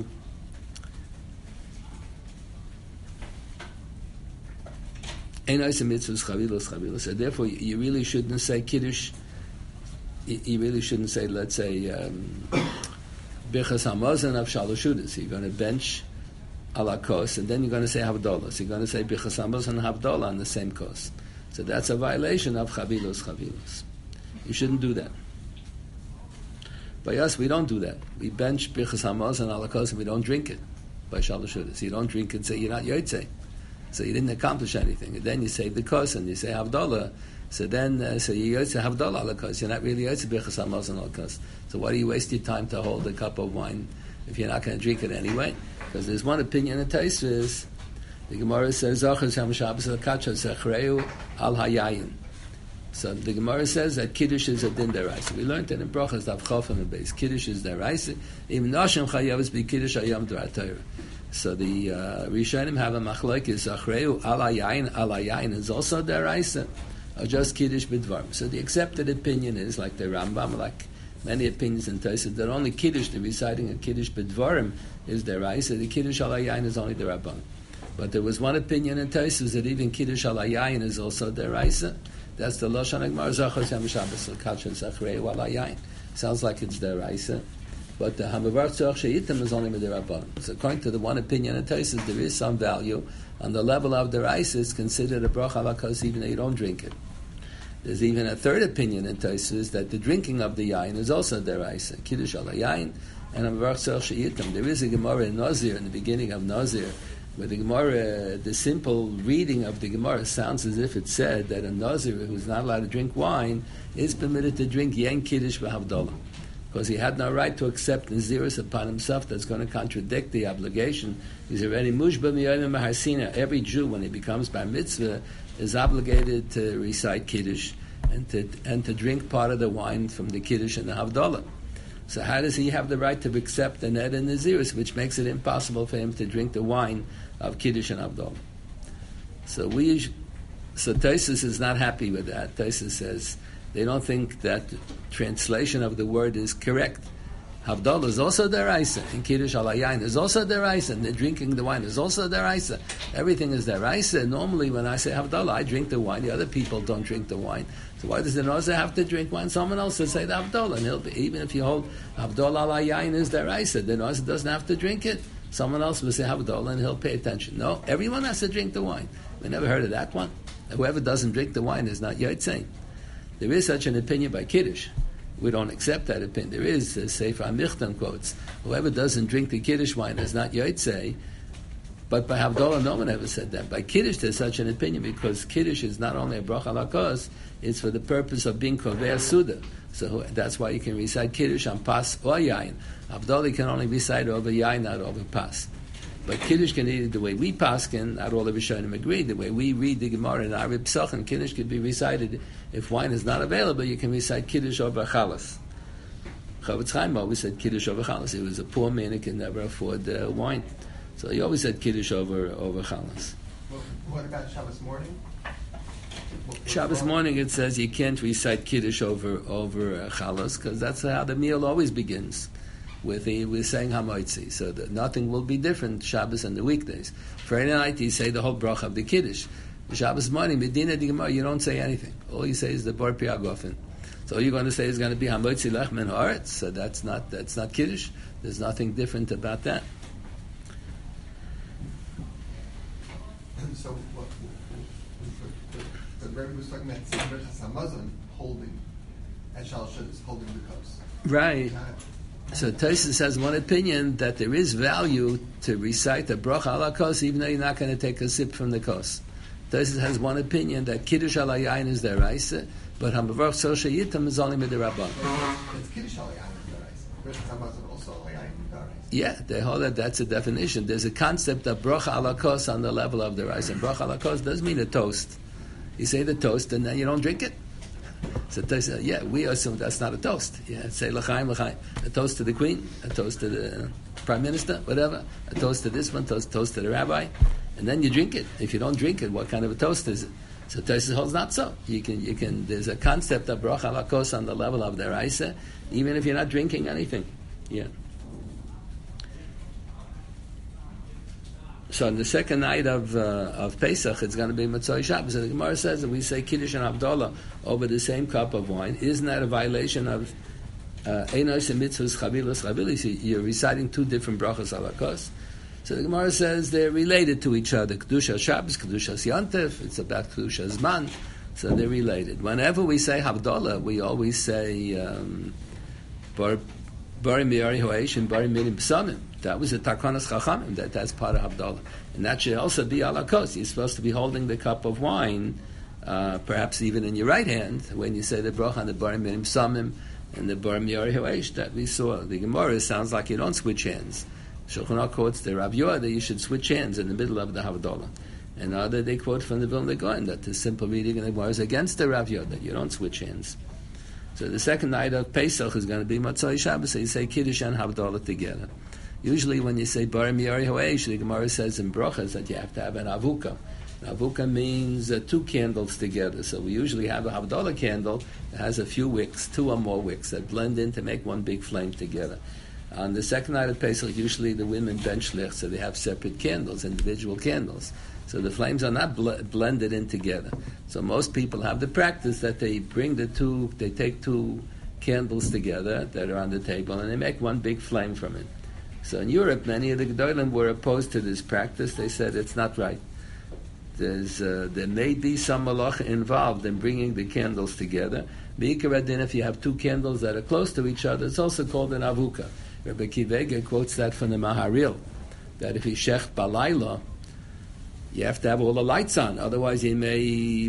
Ein Ois Mitzvos Chavilas, so therefore you really shouldn't say Kiddush, you really shouldn't say, let's say, Birchas Hamazon of Shalosh Udas. You're going to bench ala kos, and then you're going to say Havdalah. So you're going to say Birchas Hamazon and Havdalah on the same kos. So that's a violation of Chavilos. You shouldn't do that. By us, we don't do that. We bench Birchas Hamazon ala kos and we don't drink it by Shalosh Udas. You don't drink it, say you're not Yotzei. So you didn't accomplish anything. And then you say the kos and you say Havdalah. So then, so you yotze Havdalah ala kos. You're not really yotze Birchas Hamazon ala kos. So why do you waste your time to hold a cup of wine if you're not going to drink it anyway? Because there's one opinion in Tosfos. The Gemara says, Zachar Shem Shabbos al-Kacha Sechreu al Hayayin. So the Gemara says that Kiddush is a din deraisa. We learned that in Brachas Daf Chaf on the base. Kiddush is deraisa. Even Hashem Chayavos be Kiddush Hayom Dvar Torah. So the Rishonim have a machlokes Achreu al Hayayin is also deraisa, or just Kiddush b'dvarim. So the accepted opinion is like the Rambam, like many opinions in Tosfos, that only Kiddush, the reciting of Kiddush b'dvarim, is deraisa. The Kiddush al Hayayin is only the Rabban. But there was one opinion in Tosfos that even Kiddush al Hayayin is also deraisa. That's the Lashon Gemara Zachar Shem Shabbos al-Kacha Sechreu al Hayayin. Sounds like it's deraisa. But the Hamavar Tzorach She'itim is only Midirabbanan. So according to the one opinion in Tosfos, there is some value. On the level of deraisa, it's considered a bracha ala kos even though you don't drink it. There's even a third opinion in Tosfos that the drinking of the yain is also deraisa. Kiddush al Hayayin and Hamavar Tzorach She'itim. There is a Gemara in Nazir, in the beginning of Nazir, where the Gemara, the simple reading of the Gemara sounds as if it said that a Nazir who's not allowed to drink wine is permitted to drink Yen Kiddush v'Havdalah, because he had no right to accept Nazirus upon himself that's going to contradict the obligation. He's already Mushba Miyayim Maharsina. Every Jew, when he becomes Bar Mitzvah, is obligated to recite Kiddush and to drink part of the wine from the Kiddush and the Havdalah. So how does he have the right to accept the Neder and Nazirus, which makes it impossible for him to drink the wine of Kiddush and Havdalah? So Tosfos is not happy with that. Tosfos says they don't think that the translation of the word is correct. Havdalah is also deraisa, and Kiddush al Hayayin is also deraisa, and the drinking the wine is also deraisa. Everything is deraisa. Normally, when I say Havdalah, I drink the wine. The other people don't drink the wine. So why does the Nazir have to drink wine? Someone else will say the Havdalah, and even if you hold Havdalah al Hayayin is deraisa, the Nazir doesn't have to drink it. Someone else will say Havdalah, and he'll pay attention. No, everyone has to drink the wine. We never heard of that one. Whoever doesn't drink the wine is not Yotzei. There is such an opinion by Kiddush. We don't accept that opinion. There is, Sefer HaMichtam quotes, whoever doesn't drink the Kiddush wine is not Yotzei. But by Havdalah, no one ever said that. By Kiddush, there's such an opinion because Kiddush is not only a bracha ala kos, it's for the purpose of being Kovei Suda. So that's why you can recite Kiddush on Pas or Yain. Havdalah can only recite over Yain, not over Pas. But Kiddush can either, the way we paskin, not all the Rishonim agree, the way we read the Gemara in our Psachim, Kiddush could be recited. If wine is not available, you can recite Kiddush over Chalas. Chavetz Chaim always said Kiddush over Chalas. He was a poor man who could never afford wine. So he always said Kiddush over Chalas. Well, what about Shabbos morning? Shabbos morning it says you can't recite Kiddush over Chalas because that's how the meal always begins. With saying Hamoitzi, so that nothing will be different Shabbos and the weekdays. Friday night you say the whole bracha of the Kiddush. Shabbos morning, Medina di Gemara, you don't say anything. All you say is the Bar Piagofen. So all you're going to say is going to be Hamoitzi Lechmen Haaretz. So that's not Kiddush. There's nothing different about that. So the Rebbe was talking about Birchas Hamazon holding, and Shalosh is holding the cups. Right. So Tosfos has one opinion that there is value to recite the bracha ala kos even though you're not going to take a sip from the kos. Tosfos has one opinion that Kiddush al Hayayin is deraisa, but Hamavar Tzorach She'itim is only midirabbanan. It's Kiddush al Hayayin is deraisa. Birchas Hamazon also al Hayayin is deraisa. Yeah, they hold that's a definition. There's a concept of bracha ala kos on the level of deraisa. And bracha ala kos does mean a toast. You say the toast and then you don't drink it. So yeah, we assume that's not a toast. Yeah, say l'chaim, l'chaim. A toast to the queen, a toast to the prime minister, whatever. A toast to this one, toast to the rabbi, and then you drink it. If you don't drink it, what kind of a toast is it? So Tosfos holds not so. You can. There's a concept of bracha ala kos on the level of deraisa, even if you're not drinking anything. Yeah. So on the second night of Pesach, it's going to be Matzah Shabbos. So the Gemara says that we say Kiddush and Havdalah over the same cup of wine. Isn't that a violation of Einos and Mitzvahs Chavilas Chavilis? You're reciting two different brachas ala kos. So the Gemara says they're related to each other. Kedusha Shabbos, Kedusha Yontif. It's about Kedusha Zman. So they're related. Whenever we say Havdalah, we always say Bari Miyari Hoesh and Bari Mirim Psamim. That was a Tarkonas Chachamim, that's part of Havdalah. And that should also be ala kos. You're supposed to be holding the cup of wine, perhaps even in your right hand, when you say the bracha on the Barim Minim Samim and the Barim Yori Hoesh that we saw. The Gemara sounds like you don't switch hands. Shulchan Aruch quotes the Rav Yoah that you should switch hands in the middle of the Havdalah. And other they quote from the Vilna Gaon that the simple reading of the Gemara is against the Rav Yoah, that you don't switch hands. So the second night of Pesach is going to be Matzai Shabbos, so you say Kiddush and Havdalah together. Usually when you say Barim Yori Hoesh, the Gemara says in Brachas that you have to have an Avuka. An Avuka means 2 candles together. So we usually have a Havdalah candle that has a few wicks, 2 or more wicks that blend in to make one big flame together. On the second night of Pesach, usually the women bench licht, so they have separate candles, individual candles. So the flames are not blended in together. So most people have the practice that they take 2 candles together that are on the table, and they make one big flame from it. So in Europe, many of the Gedolim were opposed to this practice. They said it's not right. There may be some malacha involved in bringing the candles together. B'ikar adin, if you have 2 candles that are close to each other, it's also called an avuka. Rabbi Kivega quotes that from the Maharil, that if you shecht balayla, you have to have all the lights on. Otherwise, you may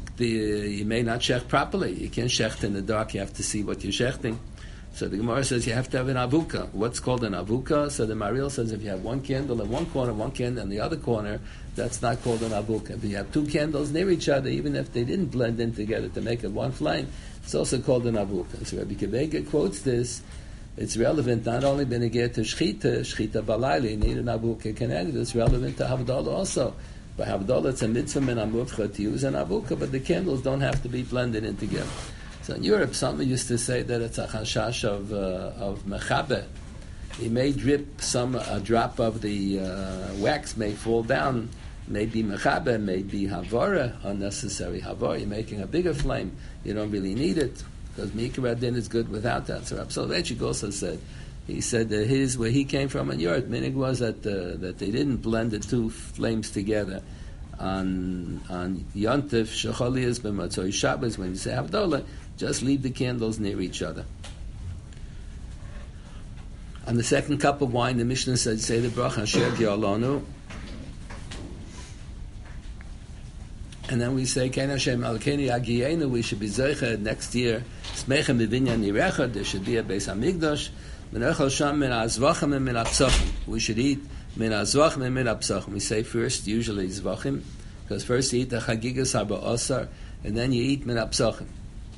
not shecht properly. You can't shecht in the dark. You have to see what you're shechting. So the Gemara says you have to have an avuka. What's called an avuka? So the Maharil says if you have 1 candle in one corner, 1 candle in the other corner, that's not called an avuka. If you have 2 candles near each other, even if they didn't blend in together to make it one flame, it's also called an avuka. So Rabbi Kivega quotes this. It's relevant not only when you get to shchita balayla, you need an avuka connected. It's relevant to Havdalah also. By Havdalah, it's a mitzvah min amuvcha to use an avuka, but the candles don't have to be blended in together. So in Europe, some used to say that it's a chashash of mechabe. He may drip a drop of the wax may fall down, may be mechabe, may be havara, unnecessary havara. You're making a bigger flame. You don't really need it, because Mikra Adin is good without that. So Rav Soloveitchik also said, he said that where he came from in Europe, minig was that they didn't blend the 2 flames together. On Yontif, Shecholiyas, B'Matzoi Shabbos, when you say Havdalah, just leave the candles near each other. On the second cup of wine, the Mishnah said, say the bracha, Asher Gi'alonu. And then we say, Ken Hashem Alkeinu Yagiyenu, we should be Zeicha next year, Smechem B'Vinyan Nirecha, there should be a Beis HaMikdash, Menechel Sham Min HaZvachim and Min HaPsachim. We should eat Min HaZvachim and Min HaPsachim. We say first, usually Zvachim, because first you eat the Chagigas HaBa'asar, and then you eat Min HaPsachim.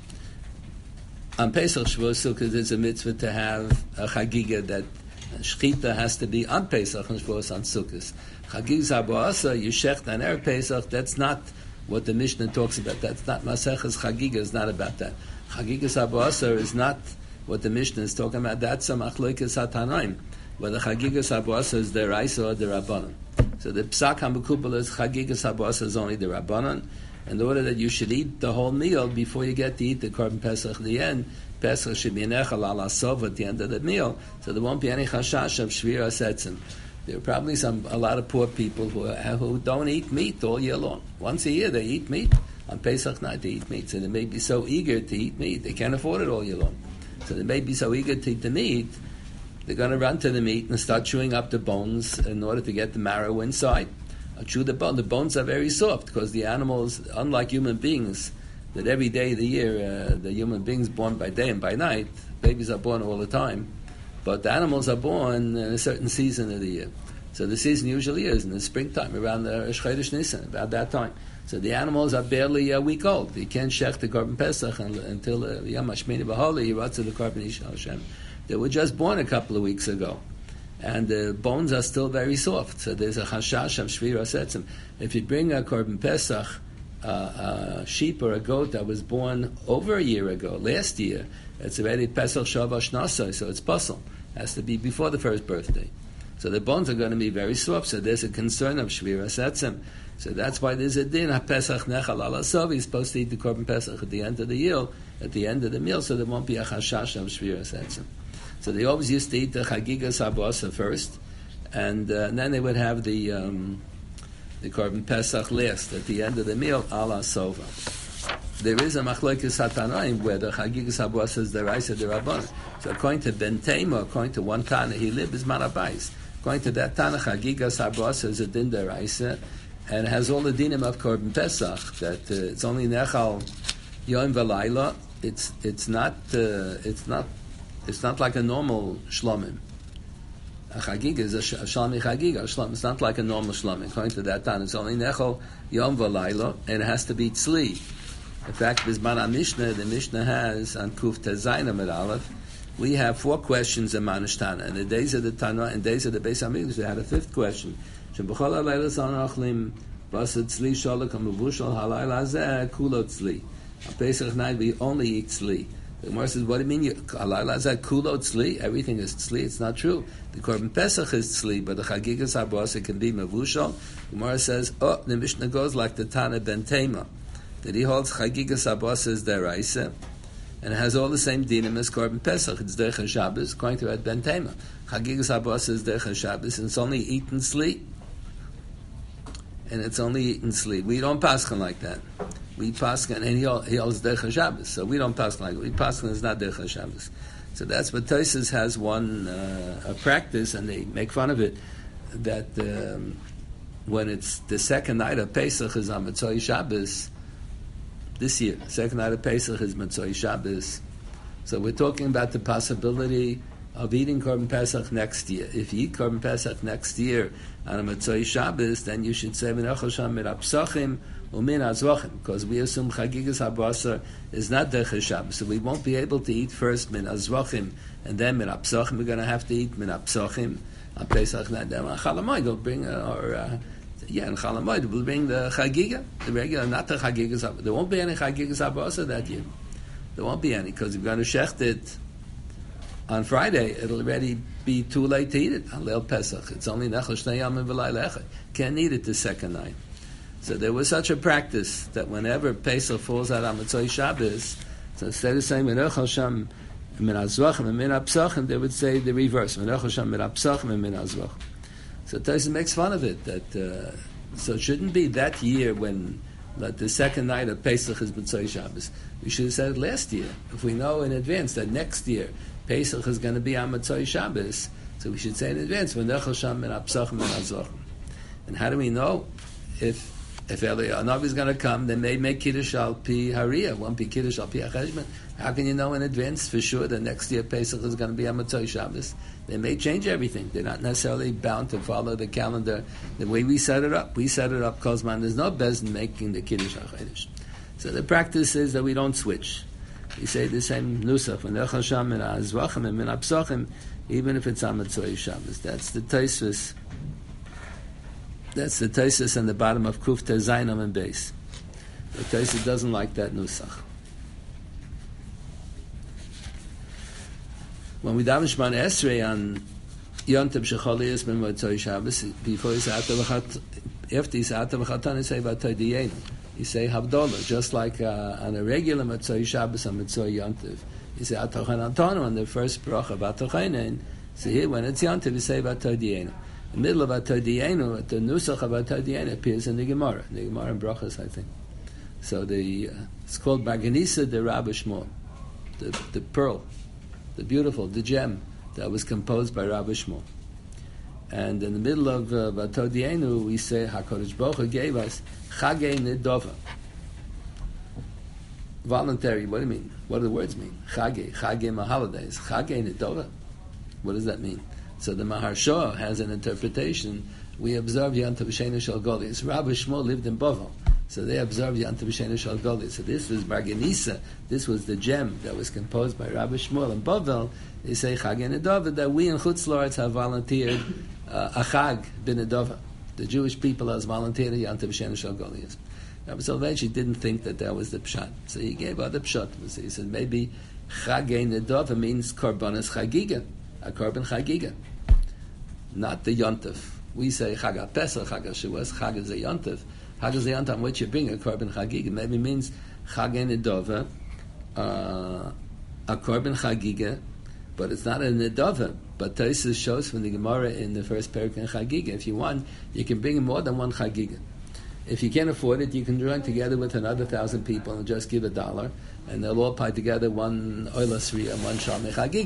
On Pesach Shavuos Sukkot, there's a mitzvah to have a Chagiga that Shechita has to be on Pesach and Shavuos on Sukkot. Chagigas HaBa'asar, you shecht on Erev Pesach, that's not what the Mishnah talks about. That's not Maseches Chagiga, is not about that. Chagigas HaBa'asar is not what the Mishnah is talking about. That's a Machlokas HaTanaim, where the Chagigas HaBa'asar is the Raisa or the Rabbanon. So the Psak HaMekubal is Chagigas HaBa'asar is only the Rabbanon. In order that you should eat the whole meal before you get to eat the Korban Pesach at the end, Pesach should be nechal ala sov at the end of the meal, so there won't be any chashash of shvira setzim. There are probably a lot of poor people who don't eat meat all year long. Once a year they eat meat. On Pesach night they eat meat. So they may be so eager to eat meat, they can't afford it all year long. So they may be so eager to eat the meat, they're going to run to the meat and start chewing up the bones in order to get the marrow inside. Chew the bone. The bones are very soft because the animals, unlike human beings, that every day of the year, the human beings born by day and by night, babies are born all the time, but the animals are born in a certain season of the year. So the season usually is in the springtime, around the Rosh Chodesh Nisan, about that time. So the animals are barely a week old. You can't shech the Korban Pesach until Yom HaShmini B'Holi, Yiratzah the Korban Yishal Hashem. They were just born a couple of weeks ago. And the bones are still very soft, so there's a chashash of shvira setzim. If you bring a Korban Pesach, a sheep or a goat that was born over a year ago, last year, it's already Pesach Shavash Nasai, so it's puzzle. It has to be before the first birthday. So the bones are going to be very soft, so there's a concern of shvira setzim. So that's why there's a din, ha-Pesach nechal ala sov, he's supposed to eat the Korban Pesach at the end of the year, at the end of the meal, so there won't be a chashash of shvira setzim. So they always used to eat the Chagigas HaBa'asar first, and then they would have the Korban Pesach last, at the end of the meal, ala sova. There is a Machlokes HaTanaim where the Chagigas HaBa'asar is the Raisa the Rabbanon. So according to Ben Tema, according to one Tana, he lived as Manabais. According to that Tana, Chagigas Habrasa is a din deraisa, and it has all the dinim of Korban Pesach, that it's only Nechal Yom V'Layla. It's not like a normal Shlomim. A Chagiga is a Shlami Chagiga. It's not like a normal Shlomim. According to that Tana, it's only Nechal Yom V'Layla, and it has to be Tzli. In fact, Bizman Mishnah, the Mishnah has on Kuf Tezayin Amid Aleph, we have 4 questions in Manishtana. And the days of the Tana and days of the Beis Hamikdash, they had a 5th question. Shebachol halayla san achlim basad tzli shalak hamuvushal halayla zeh kulo tzli. On Pesach night we only eat tzli. The Gemara says, what do you mean? Halayla zeh kulo tzli? Everything is tzli. It's not true. The Korban Pesach is tzli, but the Chagigas Habos it can be mevushal. The Gemara says, the Mishnah goes like the Tana ben Tema, that he holds Chagigas Habos as deraisa, and it has all the same dinim as Korban Pesach. It's Derech Shabbos, according to Ed Ben Tema. Chagigas Habos is Derech Shabbos, and it's only eaten tzli. And it's only eaten tzli. We don't paskin like that. We paskin, and he holds Derech Shabbos, so we don't paskin like it. We paskin is not Derech Shabbos. So that's what Tosfos has one a practice, and they make fun of it, that when it's the second night of Pesach is on Motzei Shabbos, this year, second night of Pesach is Motzei Shabbos. So we're talking about the possibility of eating Korban Pesach next year. If you eat Korban Pesach next year on a Motzei Shabbos, then you should say Menachal Sham Min Apsachim Umin Azvachim, because we assume Chagigas Habasar is not Derech Shabbos, so we won't be able to eat first Min Azvachim and then Min Apsachim. We're going to have to eat Min Apsachim on Pesach night. Then on Chalamoid we'll bring in Chalamoid we'll bring the Chagiga, the regular, not the Chagigas Habasar. There won't be any Chagigas Habasar that year. There won't be any, because we're going to shecht it on Friday. It'll already be too late to eat it on Leil Pesach. It's only Nechal Shnei Yamim V'Layla Echad. Can't eat it the second night. So there was such a practice that whenever Pesach falls out on Motzei Shabbos, so instead of saying Menachal Sham Min Azvachim and Min Apsachim, they would say the reverse: Menachal Sham Min Apsachim and Min Azvachim. So Tosfos makes fun of it, that so it shouldn't be that year when the second night of Pesach is Motzei Shabbos. We should have said it last year. If we know in advance that next year Pesach is going to be on Motzei Shabbos, so we should say in advance Menachal Sham Min Apsachim and Azvachim. And how do we know if Eliyahu Navi is going to come, they may make Kiddush al Pi Hariyah, won't be Kiddush al Pi HaCheshbon. How can you know in advance for sure that next year Pesach is going to be on Motzei Shabbos? They may change everything. They're not necessarily bound to follow the calendar the way we set it up. We set it up because, there's no bezin making the Kiddush HaChedesh. So the practice is that we don't switch. We say the same nusach, Menachal Sham Min Azvachim and Min Apsachim, even if it's on Motzei Shabbos. That's the Tosfos. That's the Tosfos on the bottom of Kuf Tezayin and Beis. The Tosfos doesn't like that nusach. When we daven Shemona Esrei on Yom Tov Shecholiyos Ben Motzei Shabbos, before you say after you say Ata V'chatan, you say Vatodiyenu. You say Havdalah, just like on a regular Motzei Shabbos on Motzei Yom Tov. You say Atochen Antonu on the first bracha of Atochein. So here, when it's Yom Tov, you say Vatodiyenu. The middle of Atodiyenu, the nusach of Atodiyenu appears in the Gemara in Brachas, I think. So it's called Barganisa de Rabbi Shmuel, the pearl, the beautiful, the gem that was composed by Rabbi Shmuel. And in the middle of Atodiyenu, we say HaKadosh Baruch Hu gave us Chagei Nedova. Voluntary. What do you mean? What do the words mean? Chagei my holidays. Chagei Nedova. What does that mean? So the Maharsha has an interpretation. We observe Yom Tov B'Shena Shel Goliath. Rabbi Shmuel lived in Bavel, so they observed Yom Tov B'Shena Shel Goliath. So this was Barganisa. This was the gem that was composed by Rabbi Shmuel in Bavel. They say Chag Nedova, that we in Chutz La'aretz have volunteered a Chag B'Nedova. The Jewish people has volunteered Yom Tov B'Shena Shel Goliath. Rabbi Soloveitchik didn't think that was the pshat, so he gave other pshat. So he said maybe Chag Nedova means Korbanos Chagiga. A Korban Chagiga, not the Yontif. We say Chag Pesach, Chag Shavuos, Chag is a Yontif. Chag is a Yontif on which you bring a Korban Chagiga. Maybe it means Chag Nedova, a Korban Chagiga, but it's not a Nedova. But Tosfos shows from the Gemara in the first parak in Chagiga. If you want, you can bring more than one Chagiga. If you can't afford it, you can join together with another 1,000 people and just give $1, and they'll all pay together one Oila Sriya and one Shalmei Chagiga.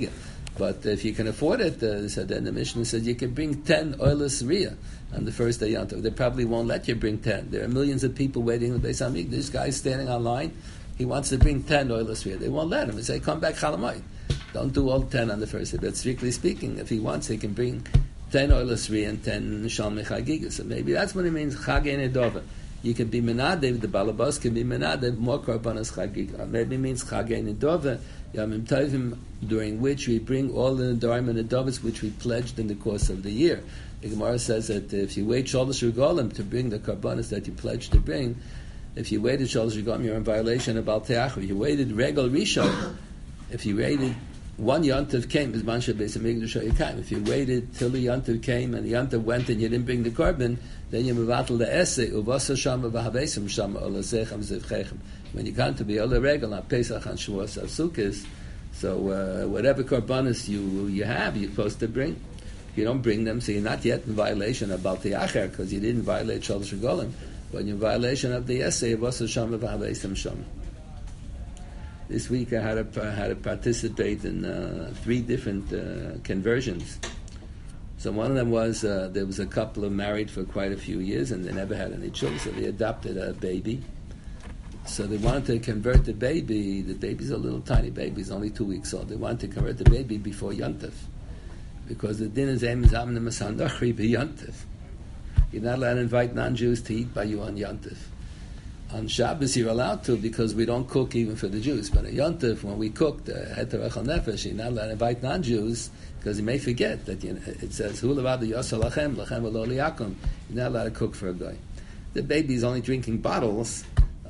But if you can afford it, so then the Mishnah said you can bring 10 oilers riyah on the first day Yom Tov. They probably won't let you bring 10. There are millions of people waiting in the Beis Hamikdash. This guy's standing online. He wants to bring 10 oilers riyah. They won't let him. They say, come back Chalamoid. Don't do all 10 on the first day. But strictly speaking, if he wants, he can bring 10 oilers riyah and 10 shalmei chagiga. So maybe that's what it means, chagei nedova. You can be menadev, the balabas can be menadev, more korbanos chagiga. Maybe it means chagei nedova, yamim tovim, during which we bring all the nedarim and nedovas which we pledged in the course of the year. The Gemara says that if you wait shalosh regalim to bring the korbanos that you pledged to bring, if you waited shalosh regalim, you're in violation of Al Te'achri. You waited regal rishon. If you waited one Yontav came, if you waited till the Yontav came and the Yontav went and you didn't bring the korban, then you mevatel the essay uvasa shama v'havesim shama olasechem zivchechem. When you come to be ola regal on Pesach and Shavuos Sukkos, so whatever korbanos you have, you're supposed to bring. You don't bring them, so you're not yet in violation of Bal Te'acher because you didn't violate Shalosh Regalim, but you're in violation of the essay uvasa shama v'havesim shama. This week I had to participate in 3 different conversions. So one of them was there was a couple of married for quite a few years and they never had any children, so they adopted a baby. So they wanted to convert the baby. The baby's a little tiny baby; he's only 2 weeks old. They wanted to convert the baby before Yontif, because the din is aim is amna masandachri be Yontif. You're not allowed to invite non-Jews to eat by you on Yontif. On Shabbos you're allowed to because we don't cook even for the Jews. But at Yontif, when we cook the Heter Echel Nefesh, you're not allowed to invite non-Jews because you may forget that it says Hu Levad Yosel Lachem Lachem V'Lo Liyakum. You're not allowed to cook for a guy. The baby's only drinking bottles.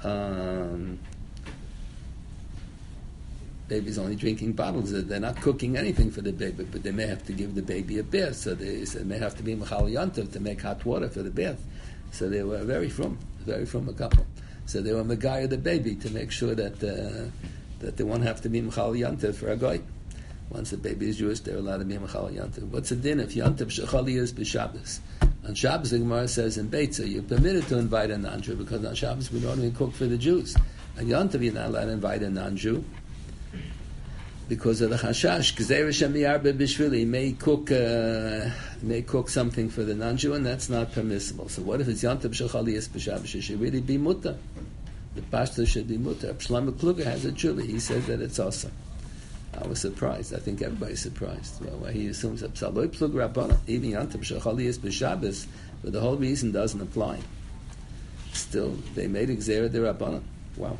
Baby's only drinking bottles. They're not cooking anything for the baby, but they may have to give the baby a bath. So they may have to be Mechal Yontif to make hot water for the bath. So they were very from a couple. So they were Megaya the baby to make sure that they won't have to be Mechal Yontif for a guy. Once the baby is Jewish, they're allowed to be Mechal Yontif. What's the din if Yontif Shechali is b'Shabbos? On Shabbos, the Gemara says in Beitza, you're permitted to invite a non-Jew because on Shabbos we don't even cook for the Jews. On Yontif, you're not allowed to invite a non-Jew because of the Chashash. May cook something for the non-Jew, and that's not permissible. So what if it's Yontif Shechali is b'Shabbos? It should really be mutter. The pashto should be mutter. Shlomo Kluger has a tshuva. He says that it's awesome. I was surprised. I think everybody's surprised. Well, he assumes that Psaloi Plug Rabbana, even Yantam Shechali is b'Shabbos, but the whole reason doesn't apply. Still, they made Xera de Rabbana. Wow.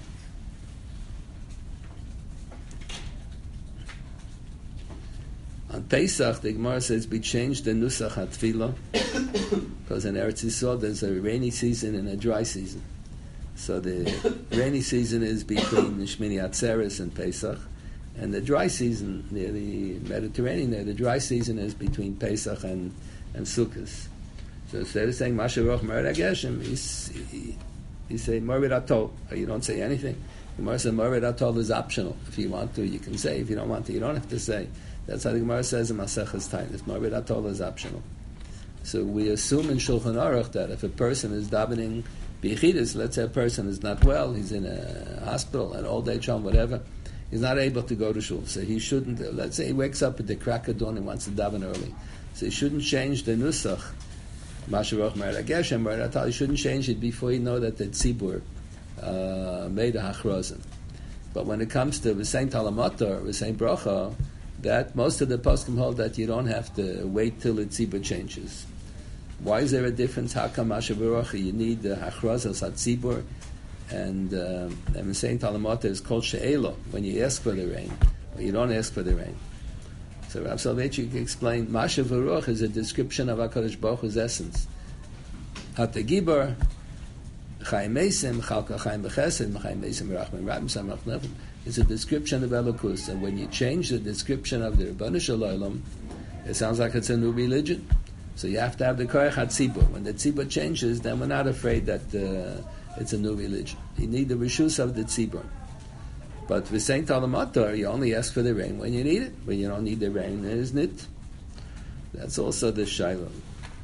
On Pesach, the Gemara says we changed the Nusach HaTfilah because in Eretz Yisrael there's a rainy season and a dry season. So the rainy season is between Shmini Atzeres and Pesach. And the dry season near the Mediterranean, the dry season is between Pesach and Sukkot. So instead of saying Masha Roch Mered HaGeshem, you say Mered Atol. You don't say anything. The Gemara says Mered Atol is optional. If you want to, you can say. If you don't want to, you don't have to say. That's how the Gemara says in Maseches Tainis. Mered Atol is optional. So we assume in Shulchan Aruch that if a person is davening B'Yechidus, let's say a person is not well, he's in a hospital, an old age home, whatever, he's not able to go to shul, so he shouldn't. Let's say he wakes up at the crack of dawn and wants to daven early, so he shouldn't change the nusach. Masharoch Mered HaGeshem, Mered Atol. He shouldn't change it before he know that the tzibur made a hachrozim. But when it comes to V'sein Talamator, V'sein Bracha, that most of the poskim hold that you don't have to wait till the tzibur changes. Why is there a difference? How come Masharoch you need the hachrozos at tzibur? And saying Talamata is called she'elo when you ask for the rain, but you don't ask for the rain. So Rav Soloveitchik explained, Masha V'ruach is a description of HaKadosh Baruch Hu's essence. Hata Gibor, Chaim Mesim, Chalka Chaim B'Chesed, Chaim Mesim Rachman Rabim Samach Nefem. It's a description of Elokus, and when you change the description of the Rebbeinu Shalom, it sounds like it's a new religion. So you have to have the Koyach HaTzibur. When the Tzibur changes, then we're not afraid that it's a new religion. You need the rishus of the tzibur. But with Saint Talamator, you only ask for the rain when you need it. When you don't need the rain, isn't it? That's also the Shiloh.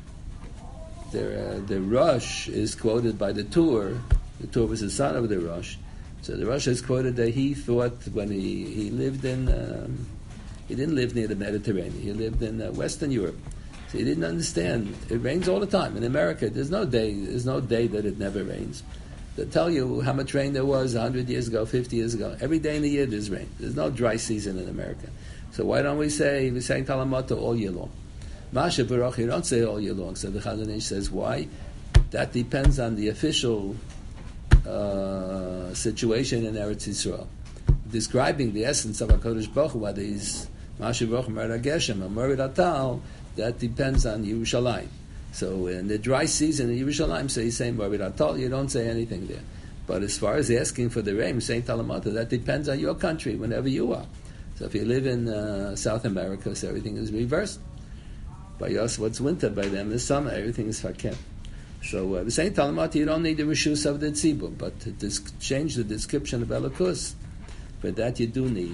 The Rosh is quoted by the Tur. The Tur was the son of the Rosh. So the Rosh is quoted that he thought when he lived in He didn't live near the Mediterranean. He lived in Western Europe. So he didn't understand. It rains all the time. In America, there's no day that it never rains. They'll tell you how much rain there was 100 years ago, 50 years ago. Every day in the year there's rain. There's no dry season in America. So why don't we say Talamata all year long? Masha Baruch, you don't say all year long. So the Chazon Ish says, why? That depends on the official situation in Eretz Yisrael. Describing the essence of HaKadosh Baruch Hu, whether he's Masha Baruch, Mered HaGeshem, or Mered Atal, that depends on Yerushalayim. So in the dry season in Yerushalayim, so you say Mered Atal, you don't say anything there. But as far as asking for the rain, saying Talamata, that depends on your country, whenever you are. So if you live in South America, so everything is reversed. By us, what's winter? By them is summer. Everything is fakem. So the same Talamata, you don't need the reshus of the tzibur, but to change the description of Elokus, for that you do need.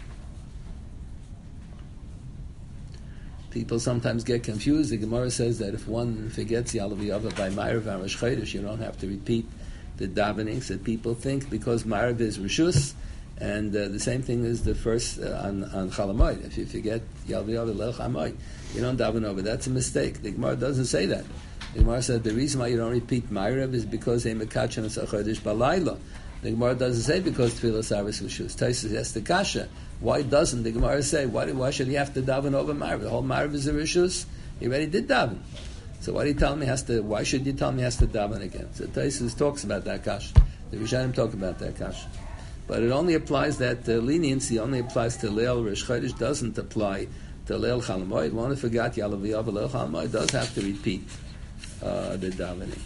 People sometimes get confused. The Gemara says that if one forgets Yalav Yava by Ma'ariv and Rosh Chodesh, you don't have to repeat the davenings. That people think because Ma'ariv is reshus, and the same thing is the first on Chalamoid. If you forget Yalav Yava Leil Chamoid, you don't daven over. That's a mistake. The Gemara doesn't say that. The Gemara said the reason why you don't repeat Ma'ariv is because they mekachem Chodesh Balayla. The Gemara doesn't say because Tfilas Aris Rishus. Taisus asks the Kasha. Why doesn't the Gemara say, why should he have to daven over Ma'ariv? The whole Ma'ariv is a Rishus. He already did daven. So why should you tell me he has to daven again? So Taisus talks about that Kasha. The Rishonim talk about that Kasha. But it only applies that leniency only applies to Leil Rosh Chodesh, doesn't apply to Leil Chalamoid. One who forgot Yalav Yava Leil Chalamoid does have to repeat the davening.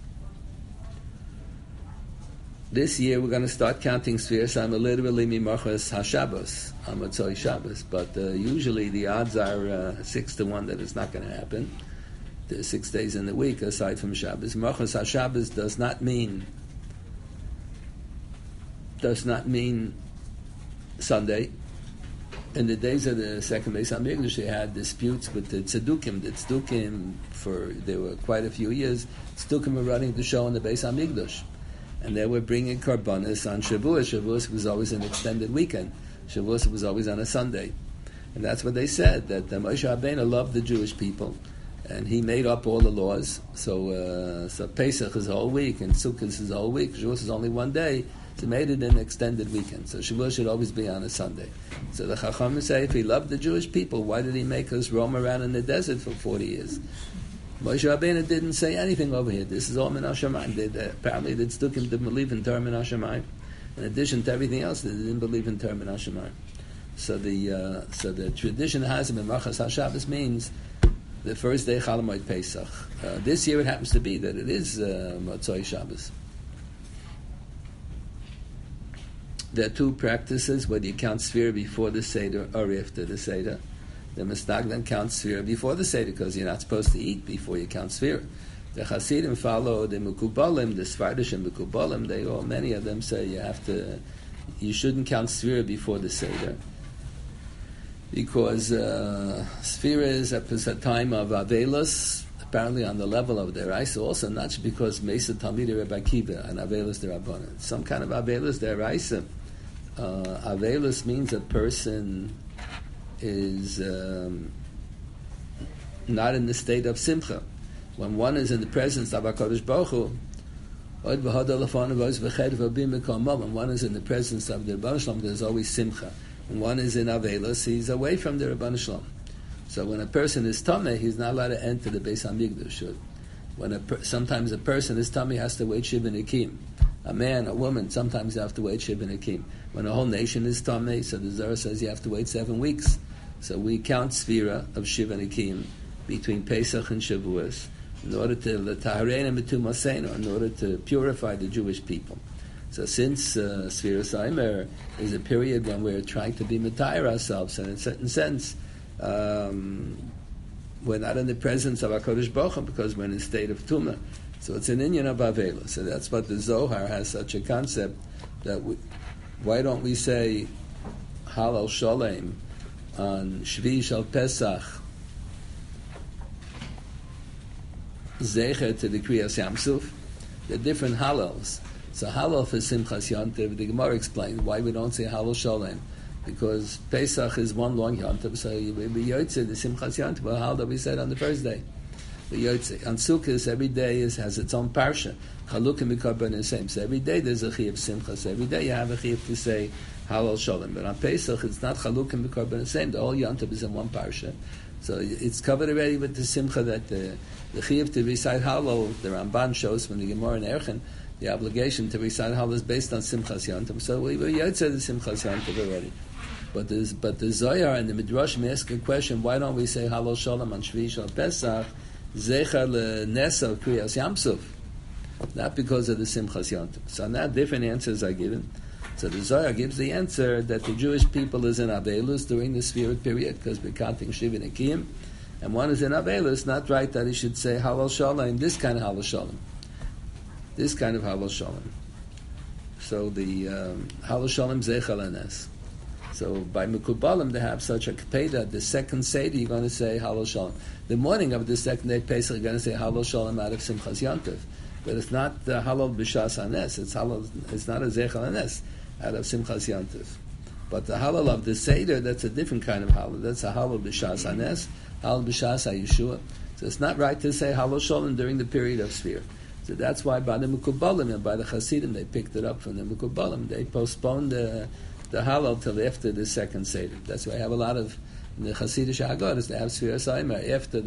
This year we're going to start counting spheres. I'm a little bit mimachas hashabbos, Motzei Shabbos, but usually the odds are 6-1 that it's not going to happen. There's 6 days in the week aside from Shabbos. Machas hashabbos does not mean Sunday. In the days of the second Beis Hamikdash, they had disputes with the Tzedukim. The Tzedukim, there were quite a few years, Tzedukim were running the show in the Beis Hamikdash. And they were bringing Karbanis on Shavuos. Shavuos was always an extended weekend. Shavuos was always on a Sunday. And that's what they said, that Moshe Rabbeinu loved the Jewish people, and he made up all the laws. So Pesach is a whole week, and Sukkot is a whole week. Shavuos is only one day, so he made it an extended weekend. So Shavuos should always be on a Sunday. So the Chachamim say, if he loved the Jewish people, why did he make us roam around in the desert for 40 years? Moshe Rabbeinu didn't say anything over here. This is all min hashamayim. Apparently the Tzdukim didn't believe in Torah min hashamayim. In addition to everything else, they didn't believe in Torah min hashamayim. So the tradition has it in Machas HaShabbos means the first day Chalamoid Pesach. This year it happens to be that it is Motzei Shabbos. There are two practices, whether you count Sfira before the Seder or after the Seder. The Mistaglan counts Sfira before the Seder because you're not supposed to eat before you count Sfira. The Hasidim follow the Mekubalim, the Sfardish and Mekubalim. Many of them say you shouldn't count Sfira before the Seder because Sfira is a time of Avelos, apparently on the level of the Raisa, also not because Mesa Talmidei Rebbe Akiva and Avelos the Rabbanan. Some kind of Avelos the Raisa. Avelos means a person is not in the state of simcha. When one is in the presence of HaKadosh Baruch Hu, when one is in the presence of the Rebbeinu Shalom, there's always simcha. When one is in Avelos, he's away from the Rebbeinu Shalom. So when a person is tameh, he's not allowed to enter the Beis Hamikdash. Sometimes a person is tameh, has to wait Shiva Nikim. A man, a woman, sometimes you have to wait Shiva Nikim. When a whole nation is tameh, so the Zohar says you have to wait 7 weeks. So we count Sfira of Shiva Nikim between Pesach and Shavuos in order to in order to purify the Jewish people. So since Sfira Saimer is a period when we're trying to be Matayr ourselves, and in a certain sense, we're not in the presence of HaKadosh Baruch Hu because we're in a state of Tumah. So it's an inyan of Avela. So that's what the Zohar has such a concept that why don't we say Halal Sholem on Shvi Shal Pesach Zecher to the Kriyas Yamsuf? The different halals. So halal for Simchas Yontiv, the Gemara explains why we don't say Halal Sholem. because Pesach is one long Yontif, so we Yotze, the Simchas Yontif, well, how do we say it on the first day? We Yotze. On Sukkot, every day has its own parsha. Chaluk and Mikabban is the same. So every day there's a Chiyuv Simcha. So every day you have a Chiyuv to say Halal Shalom. But on Pesach, it's not Chaluk and Mikabban the same. The whole Yontif is in one parsha. So it's covered already with the Simcha that the Chiyuv to recite Halal, the Ramban shows from the Gemara in Erchen, the obligation to recite Halal is based on Simchas Yontif. So we Yotze the Simchas Yontif already. But the Zohar and the Midrash ask a question, why don't we say Halal Shalom on Shvi Shal Pesach, Zecher LeNesa Kriyas Yamsuf? Not because of the Simchas Yontif. So now different answers are given. So the Zohar gives the answer that the Jewish people is in Abelus during the Sfirat period, because we're counting Shiva Nekiyim, and one is in Abelus, not right that he should say Halal Shalom, this kind of Halal Shalom. This kind of Halal Shalom. So the Halal Shalom Zecher LeNesa. So by Mekubalim, they have such a Kpeda, the second Seder, you're going to say Halal Shalom. The morning of the second day, Pesach, you're going to say Halal Shalom out of Simchas Yontif. But it's not the Halal B'Shas Hanes, it's not a Zecher Hanes out of Simchas Yontif. But the Halal of the Seder, that's a different kind of Halal. That's a Halal B'Shas Hanes, Halal B'Shas HaYeshua. So it's not right to say Halal Shalom during the period of Sfir. So that's why by the Mekubalim and by the Hasidim, they picked it up from the Mekubalim. They postponed the Halal till after the second Seder. That's why I have a lot of in the Hasidic Haggadahs, they have Sfiras Aimer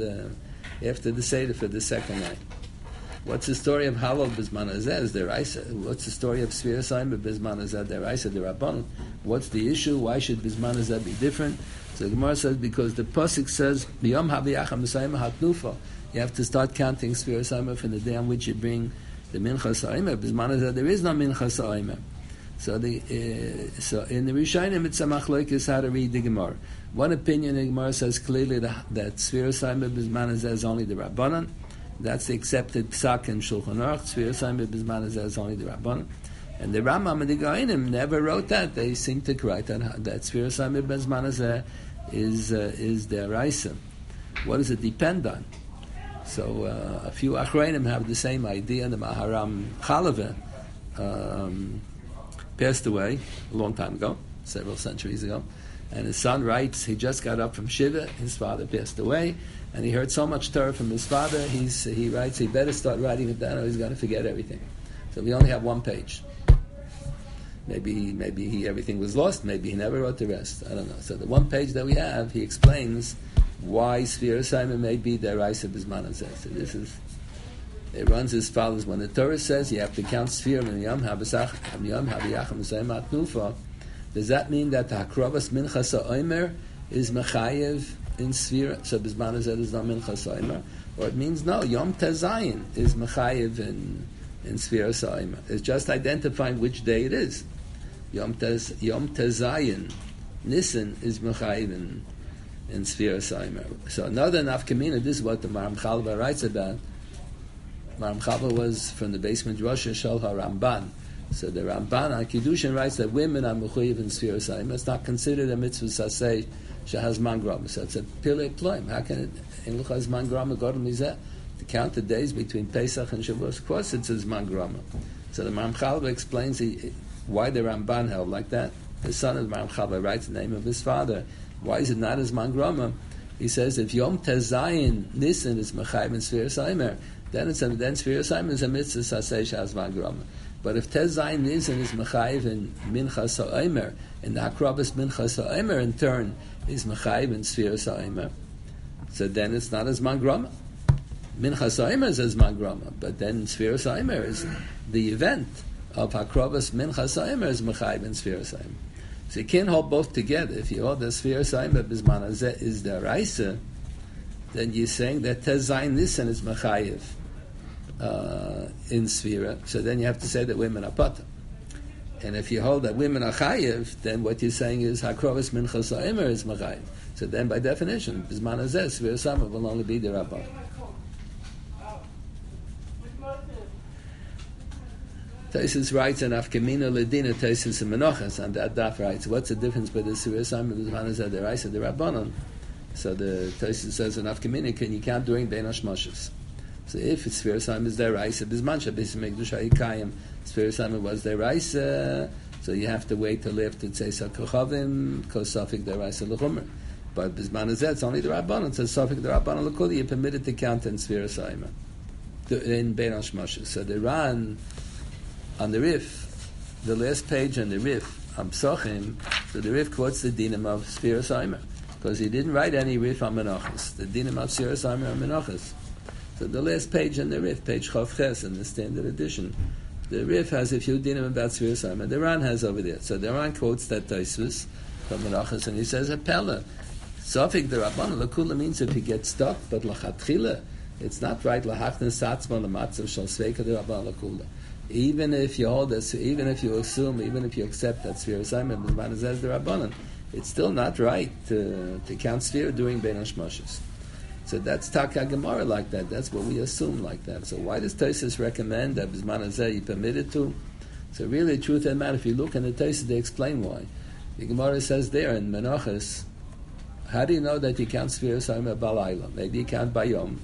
after the Seder for the second night. What's the story of Halal Bizman Hazeh? Is there Isa? What's the story of Sfiras Aimer Bizman Hazeh? There Isa, the Rabban. What's the issue? Why should Bizman Hazeh be different? So the Gemara says because the pasuk says B'yom Haviyacham Misayim Hatnufa. You have to start counting Sfiras Aimer from the day on which you bring the Minchas Aimer. Bizman Hazeh, there is no Minchas Aimer. So in the Rishonim, it's a machlokes how to read the Gemara. One opinion in the Gemara says clearly that Sfiras Aimer Bizman Hazeh is only the Rabbanan. That's the accepted psak in Shulchan Aruch. Sfiras Aimer Bizman Hazeh is only the Rabbanan. And the Rambam and the Gaonim never wrote that. They seem to write that Sfiras Aimer Bizman Hazeh is their Raisa. What does it depend on? So a few Achreinim have the same idea. The Maharam Chaleveh passed away a long time ago, several centuries ago, and his son writes, he just got up from Shiva, his father passed away, and he heard so much Torah from his father, he writes, he better start writing it down or he's going to forget everything. So we only have one page. Maybe everything was lost, maybe he never wrote the rest, I don't know. So the one page that we have, he explains why Sfiras Aimer may be Deraisa Bizman Hazeh. So this is, it runs as follows. When the Torah says you have to count Sfir and Yom Haviyacham Misayim Hatnufa, does that mean that the Hakrovas Minchas Aimer is Mechayev in Sfir? So Bizman Hazeh is not Minchas Aimer? Or it means no, Yom Tezayin is Mechayev in Sfiras Aimer. It's just identifying which day it is. Yom Tezayin, Nisan is Mechayev in Sfiras Aimer. So another nafkamina, this is what the Maram Chalva writes about. Maram Chalva was from the basement Rosh Shal HaRamban. So the Ramban on Kiddushin writes that women are mechuyev in Sfiras Aimer. It's not considered a mitzvah saseh shehaz man grama. So it's a pilei ploim. How can it in luchas man grama godel mizeh to count the days between Pesach and Shavuos? Of course, it's as man grama. So the Maram Chalva explains why the Ramban held like that. The son of the Maram Chalva writes the name of his father. Why is it not as man grama? He says if Yom Tezayin Nisan is mechayev in Sfiras Aimer, then Sfiras Aimer is a mitzvah saseh shehaz man grama. But if Tezayin Nisan is mechayev in Minchas Aimer, and the Hakrabas Minchas Aimer in turn is mechayev in Sfiras Aimer, so then it's not as man grama. Minchas Aimer is as man grama, but then Sfiras Aimer is the event of Hakrabas Minchas Aimer is mechayev in Sfiras Aimer. So you can't hold both together. If you hold the Sfiras Aimer Bizman Hazeh is the Raisa, then you're saying that Tezayin Nisan is mechayev in Sfira. So then you have to say that women are pata. And if you hold that women are chayev, then what you're saying is Hakrovas Minchas Aimer is mechayev. So then by definition, Bizman Hazeh Sfiras Aimer will only be the Rabbah. Taisus writes in Afkamina Ledina Taisus and Menachas, and that Daf writes, what's the difference between the Sfiras Aimer and Bizman Hazeh, the Raisa, the Rabbanon? So the Taisus says in Afkamina, can you count during Bein HaShmoshes? So if it's Sfiras Aimer is their Raisa, Bizman Shabbos Mekdush HaYikayim, Sfiras Aimer was their Raisa, So you have to wait till after Tzeis HaKochavim, because Safik Deraisa L'Chumer. But Bisman Hazeh, it's only the Rabbanon. So Safik the Rabbanon L'Kuli, you're permitted to count in Sfira Saima, in Bein HaShmoshes. So the Ran, on the Rif, the last page on the Rif, Psochim, so the Rif quotes the Dinim of Sfira Saima, because he didn't write any Rif on Menachos. The Dinim of Sfira Saima are Menachos. So the last page in the Rif, page Chav Ches in the standard edition, the Rif has a few dinim about Sfira Saima. The Ran has over there. So the Ran quotes that Tosfos from Menachos, and he says a pella. Safik the Rabbanon L'Kula means if you get stuck, but L'Chatchila, it's not right. L'Hachnen Satzma L'Matzav Shal Sveika the Rabbanon L'Kula. Even if you hold this, even if you assume, even if you accept that Sfira Saima Bisman Hazeh the Rabbanon, it's still not right to count Sfira during Bein HaShmoshes. So that's Taka Gemara like that. That's what we assume like that. So why does Tosfos recommend that Bisman Hazeh you permitted to? So really, truth of the matter, if you look in the Tosfos, they explain why. The Gemara says there in Menachos, how do you know that you count Sfira Saima Balayla? Maybe you count by Yom.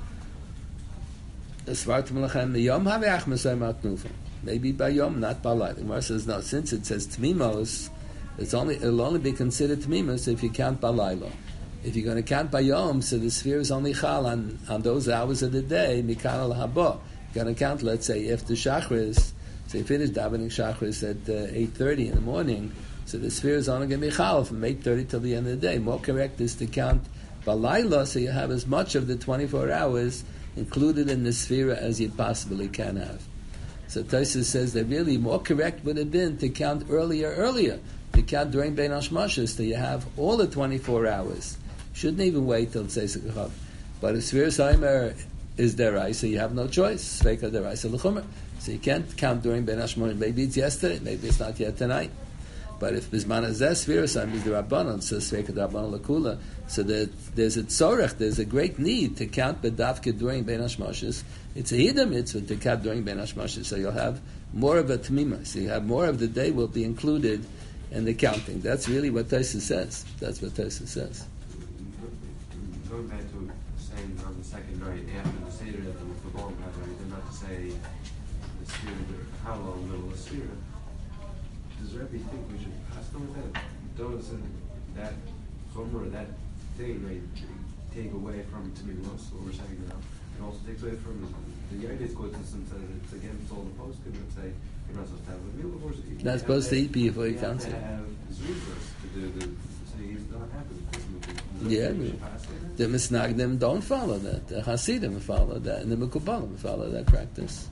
Maybe by Yom, not Balayla. The Gemara says no. Since it says Tmimos, it'll only be considered Tmimos if you count Balayla. If you're going to count by Yom, so the Sfira is only Chal on those hours of the day, Mikan al Haba. You're going to count, let's say, after Shachris, so you finish davening Shachris at 8:30 in the morning, so the Sfira is only going to be Chal from 8:30 till the end of the day. More correct is to count Balayla, so you have as much of the 24 hours included in the Sfira as you possibly can have. So Tosfos says that really more correct would have been to count earlier, to count during Bein HaShmoshes, so you have all the 24 hours. Shouldn't even wait till Tzeis HaKochavim. But if Sfira Saima is deraisa, so you have no choice. Sveika deraisa l'chumer. So you can't count during Bein HaShmoshes. Maybe it's yesterday, maybe it's not yet tonight. But if Bisman Hazeh Sfira Saima is the Rabbanon, so Sveika Rabbanon l'kula, so that there's a tzorech, there's a great need to count bedavke during Bein HaShmoshes. It's a hidam mitzvah to count during Bein HaShmoshes, so you'll have more of a tmima. So you have more of the day will be included in the counting. That's really what Tosfos says. That's what Tosfos says. Going back to saying on the second night after the Seder that the Fabon had, right, not to say the Seder, how long middle of the Seder. Does Rebbe think we should pass on that? Doesn't that chomer, that thing, right, take away from Tmimos, what we're saying now? It also takes away from the Yiddish quote system says it's against all the poskim that say you're not supposed to have a meal before. Not supposed to eat before you count it. You have to have zuzas to do the. He's not happy with this movie. Yeah, the Misnagdim don't follow that. The Hasidim follow that, and the Mekubalim follow that practice.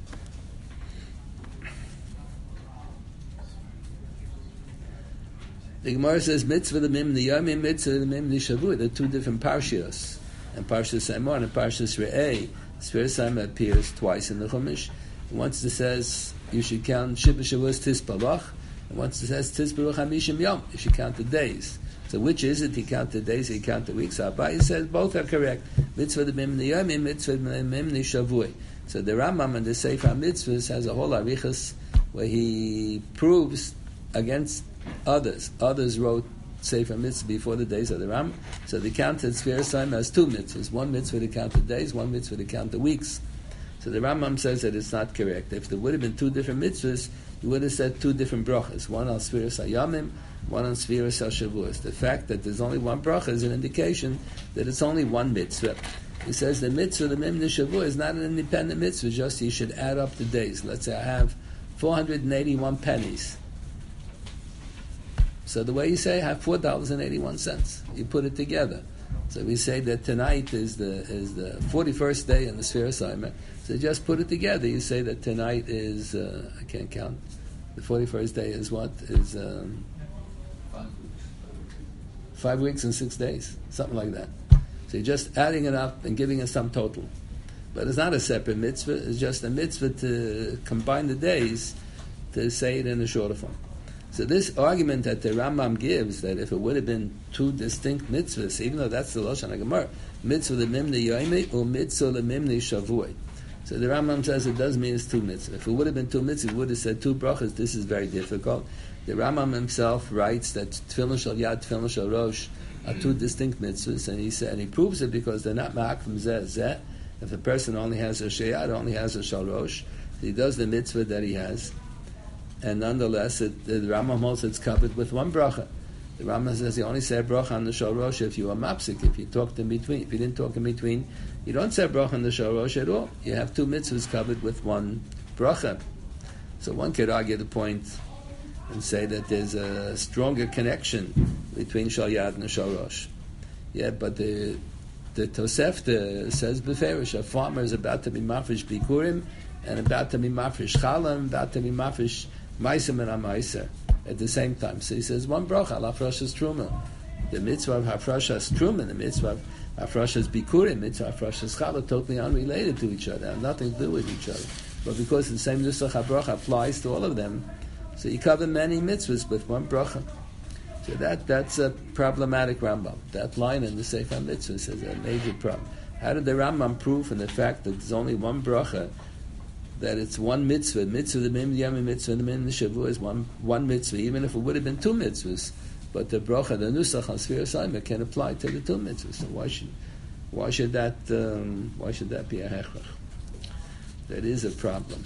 The Gemara says mitzvah the mimni yomim, mitzvah the mimni shavua. They're two different parshios, and Parshas Emor and Parshas Re'eh. Sfira Saima appears twice in the Chumash. Once it says you should count Shiva Shavuos Tisbalach, and once it says Tisbalach Hamishim Yom, you should count the days. So which is it? He count the days, he count the weeks. Abai says both are correct. Mitzvah the mimni yomim, mitzvah the mimni shavui. So the Rambam and the Sefer Mitzvahs has a whole arichas where he proves against others. Others wrote Sefer Mitzvah before the days of the Rambam. So they counted Sfira Saima as two mitzvahs. One mitzvah to count the days, one mitzvah to count the weeks. So the Rambam says that it's not correct. If there would have been two different mitzvahs, you would have said two different brachas. One on Sfira Sayamim, one on Sfira Shavuos. The fact that there's only one bracha is an indication that it's only one mitzvah. He says the mitzvah, the Mimni Shavuos, is not an independent mitzvah, just you should add up the days. Let's say I have 481 pennies. So the way you say, I have $4.81. You put it together. So we say that tonight is the 41st day in the Sfira Saima. So just put it together. You say that tonight is, I can't count. The 41st day is what? Is 5 weeks and 6 days. Something like that. So you're just adding it up and giving us some total. But it's not a separate mitzvah. It's just a mitzvah to combine the days to say it in a shorter form. So this argument that the Rambam gives, that if it would have been two distinct mitzvahs, even though that's the Lashon HaGemara, mitzvah lemimni yomi or mitzvah lemimni shavui. So the Rambam says it does mean it's two mitzvahs. If it would have been two mitzvahs, it would have said two brachas. This is very difficult. The Rambam himself writes that tefillin shel yad, tefillin shel rosh are two distinct mitzvahs, and he proves it because they're not ma'ak from zeh. If a person only has a sheyad, only has a shel rosh, he does the mitzvah that he has. and nonetheless, the Rambam holds it's covered with one bracha. The Rambam says you only say a bracha on the Shal Rosh if you are mapsik, if you talked in between. If you didn't talk in between, you don't say a bracha on the Shal Rosh at all. You have two mitzvahs covered with one bracha. So one could argue the point and say that there's a stronger connection between Shal Yad and Shal Rosh. Yeah, but the Tosefta says beferish, a farmer is about to be mafresh bikurim and about to be mafresh chalam, about to be mafresh maisim and amaiser at the same time. So he says one bracha al hafrashas truma. The mitzvah of hafrashas truma, the mitzvah of hafrashas bikurim, mitzvah of hafrashas chalam, totally unrelated to each other, have nothing to do with each other. But because the same nusach habracha applies to all of them, so you cover many mitzvahs with one bracha. So that's a problematic Rambam. That line in the Sefer Mitzvahs is a major problem. How did the Rambam prove from the fact that there's only one bracha, that it's one mitzvah? Mitzvah the Mim Yom mitzvah the Mim Shavua is one mitzvah, even if it would have been two mitzvahs. But the bracha, the nusach on Sfira Saima, can apply to the two mitzvahs. So why should that be a hechrach? That is a problem.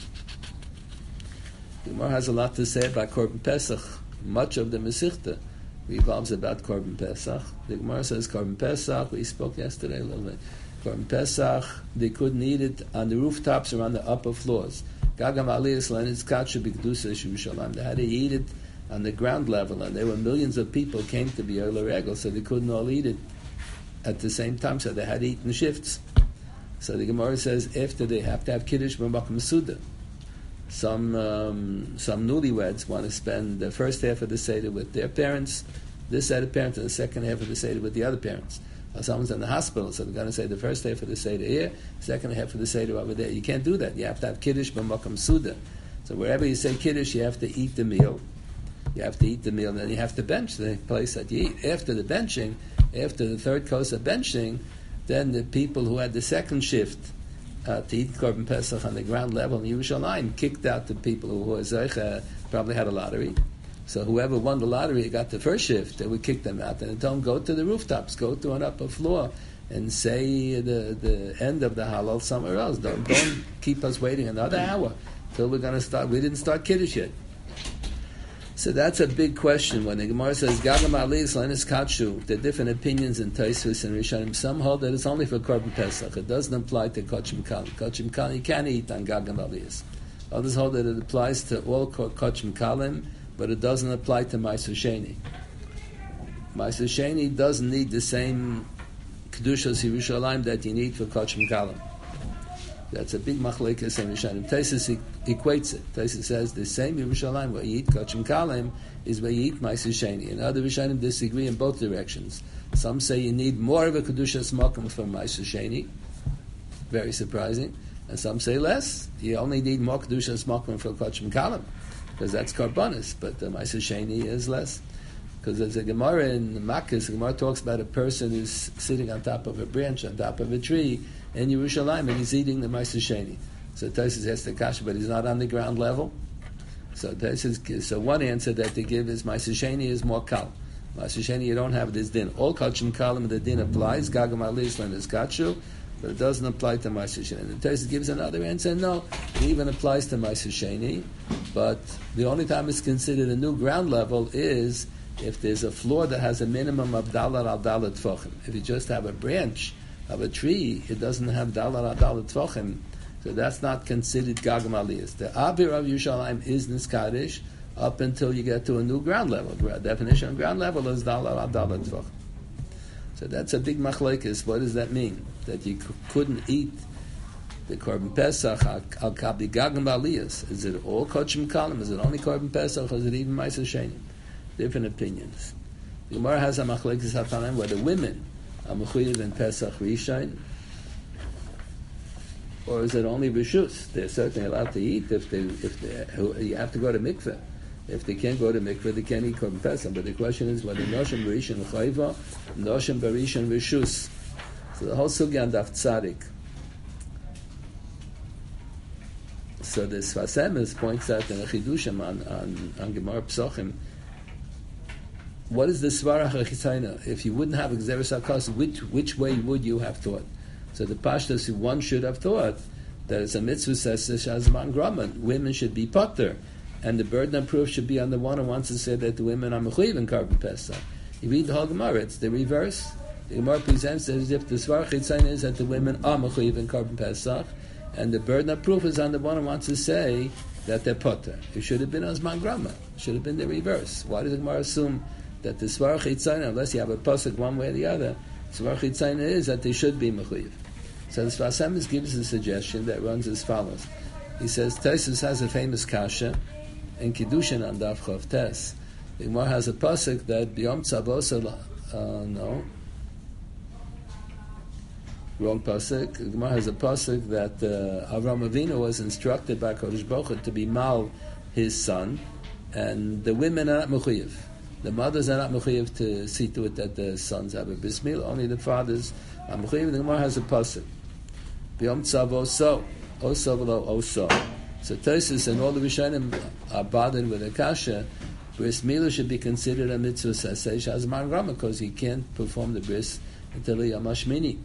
The Gemara has a lot to say about Korban Pesach. Much of the Mesichta revolves about Korban Pesach. The Gemara says Korban Pesach, we spoke yesterday a little bit. Korban Pesach, they couldn't eat it on the rooftops or on the upper floors. Gagam Aliyas Lenin's Katsha B'Kedusa Yerushalayim. They had to eat it on the ground level, and there were millions of people came to be Oler Regel, so they couldn't all eat it at the same time, so they had to eat in shifts. So the Gemara says after they have to have Kiddush B'Makom Suda. Some newlyweds want to spend the first half of the Seder with their parents, this side of parents, and the second half of the Seder with the other parents. Or someone's in the hospital, so they're going to say the first half of the Seder here, second half of the Seder over there. You can't do that. You have to have Kiddush B'Makom Suda. So wherever you say Kiddush, you have to eat the meal. You have to eat the meal, and then you have to bench the place that you eat. After the benching, after the third course of benching, then the people who had the second shift to eat Korban Pesach on the ground level in Yerushalayim kicked out the people who were Zeicha, probably had a lottery. So whoever won the lottery got the first shift, they would kick them out. And tell them, go to the rooftops, go to an upper floor, and say the end of the Hallel somewhere else. Don't keep us waiting another hour till we're going to start. We didn't start Kiddush yet. So that's a big question. When the Gemara says Gagam Aliyas Lenis Katshu, there are different opinions in Tosfos and Rishonim. Some hold that it's only for Korban Pesach. It doesn't apply to Kochim Kalim. Kochim Kalim you can't eat on Gagam Aliyas. Others hold that it applies to all Kochim Kalim, but it doesn't apply to Ma'aser Sheni. Ma'aser Sheni doesn't need the same Kedushas Yerushalayim that you need for Kochim Kalim. That's a big machlekes in Rishonim. Tosfos equates it. Tosfos says the same Yerushalayim where you eat Kochim Kalim is where you eat Ma'aser Sheni. And other Rishonim disagree in both directions. Some say you need more of a Kedushas Makom for Ma'aser Sheni. Very surprising. And some say less. You only need more Kedushas Makom for Kochim Kalim, because that's Karbonis, but the Ma'aser Sheni is less. Because there's a Gemara in Makkos, the Gemara talks about a person who's sitting on top of a branch, on top of a tree, in Yerushalayim, and he's eating the Ma'aser Sheni. So Tosfos has the kasha, but he's not on the ground level. So one answer that they give is Ma'aser Sheni is more kal. Ma'aser Sheni you don't have this din. All Kochim Kalim the din applies. Gagam Aliyas Lenis Katshu, but it doesn't apply to Ma'aser Sheni. And Tosfos gives another answer. No, it even applies to Ma'aser Sheni, but the only time it's considered a new ground level is if there's a floor that has a minimum of dalar al dalar tfachim. If you just have a branch of a tree, it doesn't have dalar al dalar tfachim, so that's not considered Gagam Aliyas. The Abir of Yerushalayim is Niskadish up until you get to a new ground level. The definition of ground level is dalar al dalar tfachim. So that's a big machlekes. What does that mean? That you couldn't eat the Korban Pesach al kabli Gagam Aliyas? Is it all Kochim Kalim? Is it only Korban Pesach? Or is it even Ma'aser Sheni? Different opinions. The Gemara has a machlekes hatanim whether women are mechuyev in Pesach Rishon, or is it only reshus? They're certainly allowed to eat if they you have to go to mikveh. If they can't go to mikveh, they can't eat Korban Pesach. But the question is whether noshim barishon chayva, noshim barishon reshus. So the whole sugya on Daf Tzadik. So the Sfas Emes points out in a chidushim on Gemara Psochim. What is the svara hachitzaina? If you wouldn't have a gzeres hakos, which way would you have thought? So the pashtus, one should have thought that it's a mitzvah says shazman graman. Women should be potter and the burden of proof should be on the one who wants to say that the women are mechuyev in Korban Pesach. You read the whole Gemara, it's the reverse. The Gemara presents it as if the Svar Chitzayin is that the women are mechuyev in Korban Pesach, and the burden of proof is on the one who wants to say that they're potter. It should have been Zman Grama. It should have been the reverse. Why does the Gemara assume that the Svar Chitzayin, unless you have a pasuk one way or the other, Svar Chitzayin is that they should be mechuyev? So the Sfas Emes gives a suggestion that runs as follows. He says, Tosfos has a famous kasha in Kiddushin on Daf Chav Tes. The Gemara has a pasuk that B'yom Tzavosa, wrong pasuk. The Gemara has a pasuk that Avraham Avinu was instructed by Kodesh Baruch Hu to be mal his son, and the women are not mechuyev. The mothers are not mechuyev to see to it that the sons have a bris milah. Only the fathers are mechuyev. The Gemara has a pasuk. B'yom Tzavosa. Oso v'lo oso. So Tosfos and all the Rishonim are bothered with a kasha. Bris milah should be considered a mitzvah saseh shazman grama because he can't perform the bris until the Yom HaShmini.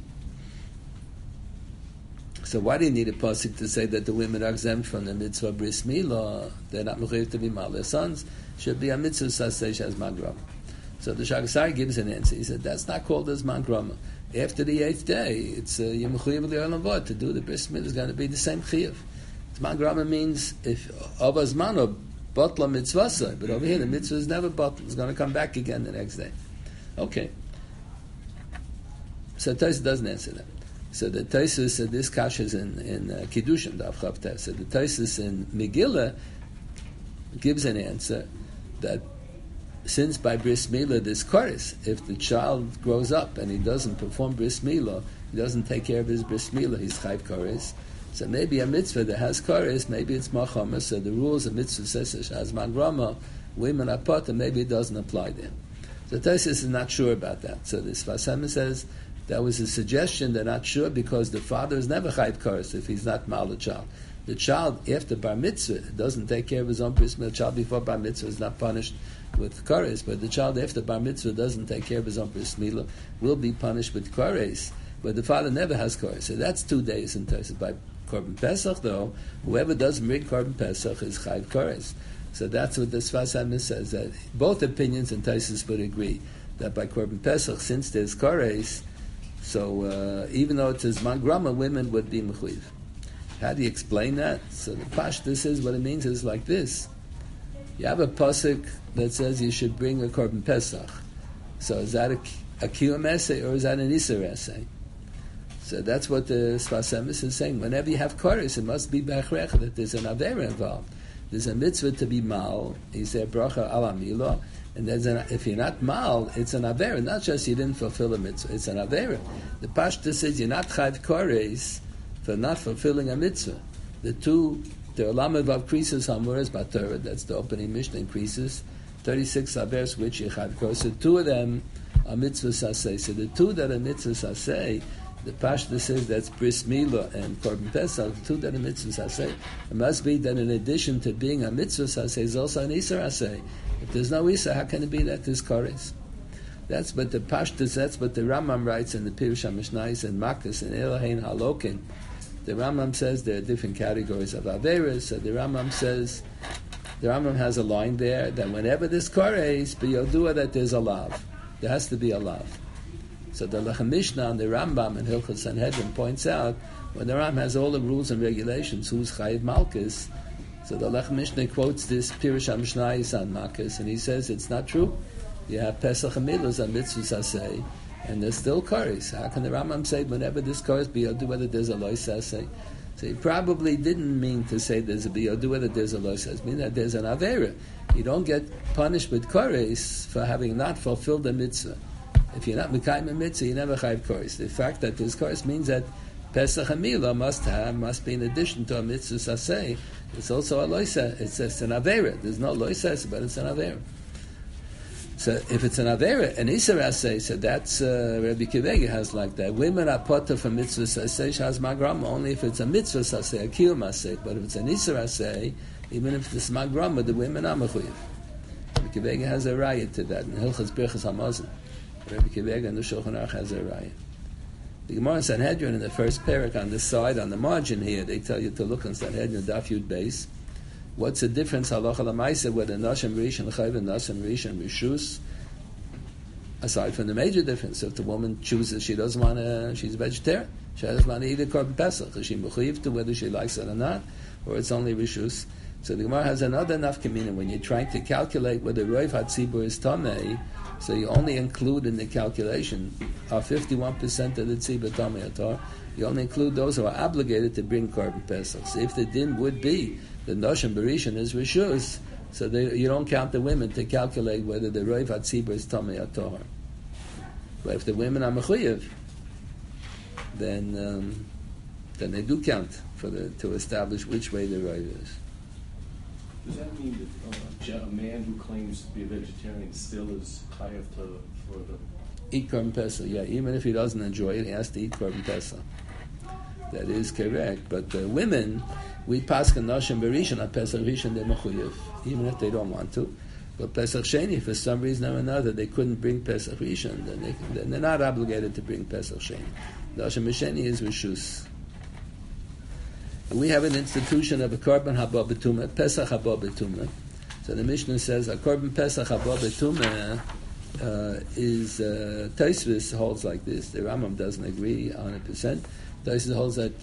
So why do you need a pasuk to say that the women are exempt from the mitzvah bris milah? They're not mechuyev to be mal. Their sons should be a mitzvah saseh shazman grama. So the Shagasai gives an answer. He said that's not called as man grama. After the 8th day, it's Yom Mechuyev L'Olam to do the bris milah is going to be the same chiyuv. Zman grama means if Ava Zmano Batla Mitzvasa, but over here the mitzvah is never Batla. It's going to come back again the next day. Okay. So Tosfos doesn't answer that. So the Tosfos said this kasha is in Kiddushin Daf Chav Tes. So the Tosfos in Megillah gives an answer that since by bris milah there's koris, if the child grows up and he doesn't perform bris milah, he doesn't take care of his bris milah, he's chayv koris. So maybe a mitzvah that has koris, maybe it's machama. So the rules of mitzvah says as man grama, women are potter, maybe it doesn't apply there. So Tosfos is not sure about that. So the Sfas Emes says that was a suggestion. They're not sure because the father is never chayv koris if he's not mal the child. The child after bar mitzvah doesn't take care of his own bris milah. The child before bar mitzvah is not punished with koris, but the child after bar mitzvah doesn't take care of his own bris milah will be punished with koris. But the father never has koris, so that's 2 days in Tosfos. By Korban Pesach, though, whoever doesn't bring Korban Pesach is chayv koris. So that's what the Sfas Emes says. That both opinions in Tosfos would agree that by Korban Pesach, since there's koris, so even though it's Zman Grama, women would be mechuyev. How do you explain that? So the Pashtus is what it means is like this. You have a pasuk that says you should bring a Korban Pesach. So is that a kiyum essay or is that an iser essay? So that's what the Sfas Emes is saying. Whenever you have koris, it must be b'achrech that there's an avera involved. There's a mitzvah to be mal. He said bracha ala milah, and if you're not mal, it's an avera. Not just you didn't fulfill a mitzvah; it's an avera. The Pashtus says you're not chayv koris for not fulfilling a mitzvah. The Olam Vav Krisus Hamuras Batorah, that's the opening Mishnah, increases 36 averes which you chayv koris. So 2 of them are mitzvah saseh. So the 2 that are mitzvah saseh, the Pashtus says that's bris milah and Korban Pesach. The 2 that are mitzvah saseh. It must be that in addition to being a mitzvah saseh, is also an iser aseh. If there's no iser, how can it be that there's koris? That's what the Pashtus. That's what the Rambam writes in the Pirush HaMishnayos and Makkas and Elohein Halokin. The Rambam says there are different categories of averas. So the Rambam has a line there that whenever there's koris, b'yodua that there's a lav. There has to be a lav. So the Lechem Mishnah and the Rambam and Hilchot Sanhedrin points out when the Rambam has all the rules and regulations, who's chayiv malchus. So the Lechem Mishnah quotes this Pirush HaMishnayos on Makkas, and he says it's not true. You have Pesach and Milos on mitzvah saseh, and there's still koris. How can the Rambam say whenever this koris biyodu whether there's a lois saseh? So he probably didn't mean to say there's a biyodu whether there's a lois saseh. Mean that there's an avera. You don't get punished with koris for having not fulfilled the mitzvah. If you're not mekayim a mitzvah, you never chayv koris. The fact that there's koris means that Pesach and Milah must be in addition to a mitzvah saseh. It's also a lois saseh. It's an avera. There's no lois saseh, but it's an avera. So if it's an avera, an iser aseh, so that's Rabbi Kivega has like that. Women are potter for mitzvah aseh, shaz magrama, only if it's a mitzvah aseh, a kiyum aseh. But if it's an iser aseh, even if it's magrama, the women are mechuyev. Rabbi Kivega has a raya to that. In Hilchos Birchas Hamazon, Rabbi Kivega and the Shulchan Aruch has a raya. The Gemara in Sanhedrin in the first parak on this side, on the margin here, they tell you to look on Sanhedrin Daf Yud Beis. What's the difference halacha l'maisa whether nashim rishon l'chayv and nashim rishon rishus? Aside from the major difference, if the woman chooses she doesn't want to, she's a vegetarian, she doesn't want to eat a korban pesach, is she mechuyev to whether she likes it or not, or it's only rishus? So the Gemara has another nafkamina when you're trying to calculate whether roiv hatzibur is tamei. So you only include in the calculation of 51% of the tzibur tamei atar. You only include those who are obligated to bring korban pesach. So if the din would be the noshim berishan is rishus, so you don't count the women to calculate whether the roiv hatzibur is tamei atar. But if the women are mechuyev, then they do count to establish which way the roiv is. Does that mean that a man who claims to be a vegetarian still is chayav for the... Eat korban pesach, yeah. Even if he doesn't enjoy it, he has to eat korban pesach. That is correct. But the women, we paskin nashim berishan on pesach rishon they're mechuyev, even if they don't want to. But pesach sheni, for some reason or another, they couldn't bring pesach rishon, then they're not obligated to bring pesach sheni. Nashim sheni is rishus. We have an institution of a korban haba b'tumah, pesach haba b'tumah. So the Mishnah says a korban pesach haba b'tumah is Tosfos holds like this. The Rambam doesn't agree 100%. Tosfos holds that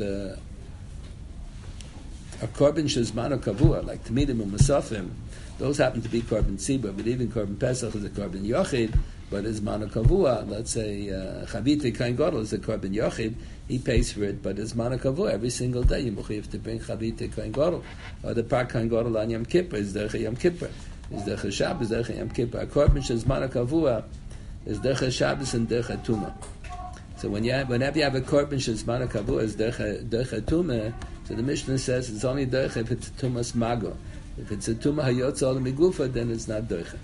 a korban shezmano kavua, like tamidim and musafim, those happen to be korban tzibur, but even korban pesach is a korban yochid. But as mano kavua, let's say chavite kain gadol is a korban yochid, he pays for it. But as mano kavua, every single day you have to bring chavite kain gadol, or the par kain gadol on Yom Kippur is derech Yom Kippur, is derech Shabbos, derech Yom Kippur. A korban shez mano kavua is derech Shabbos and derech Tumah. So whenever you have a korban shez mano kavua is derech Tumah, so the Mishnah says it's only derech if it's a tumas mago. If it's a tumah hayotza al migufa, then it's not derech.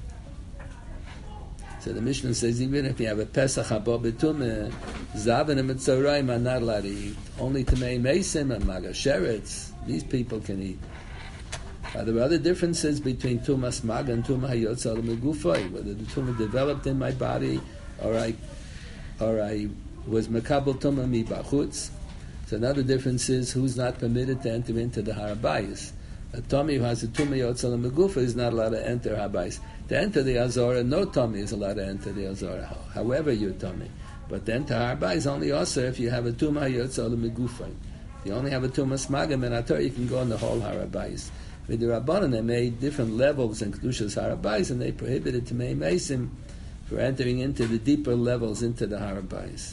So the Mishnah says even if you have a Pesach haba b'tumah, zav and a mitzorayim are not allowed to eat. Only tamei meisim and magasheretz, these people can eat. There are other differences between tumas maga and tumah hayotza al megufay, whether the tumah developed in my body or I was makabel tumah mi bachutz. So another difference is who's not permitted to enter into the harabayis. A tummy who has a tumah hayotza al megufa is not allowed to enter harabayis. To enter the Azora, no tummy is allowed to enter the Azora, however your tummy. But to enter Harba is only also if you have a Tumah Yotza Al Megufay. If you only have a Tumah Smagam and Ator, you can go in the whole Harabais. With the Rabbanan, they made different levels in Kedushas Harabais, and they prohibited Tamei Meisim for entering into the deeper levels into the Harabais.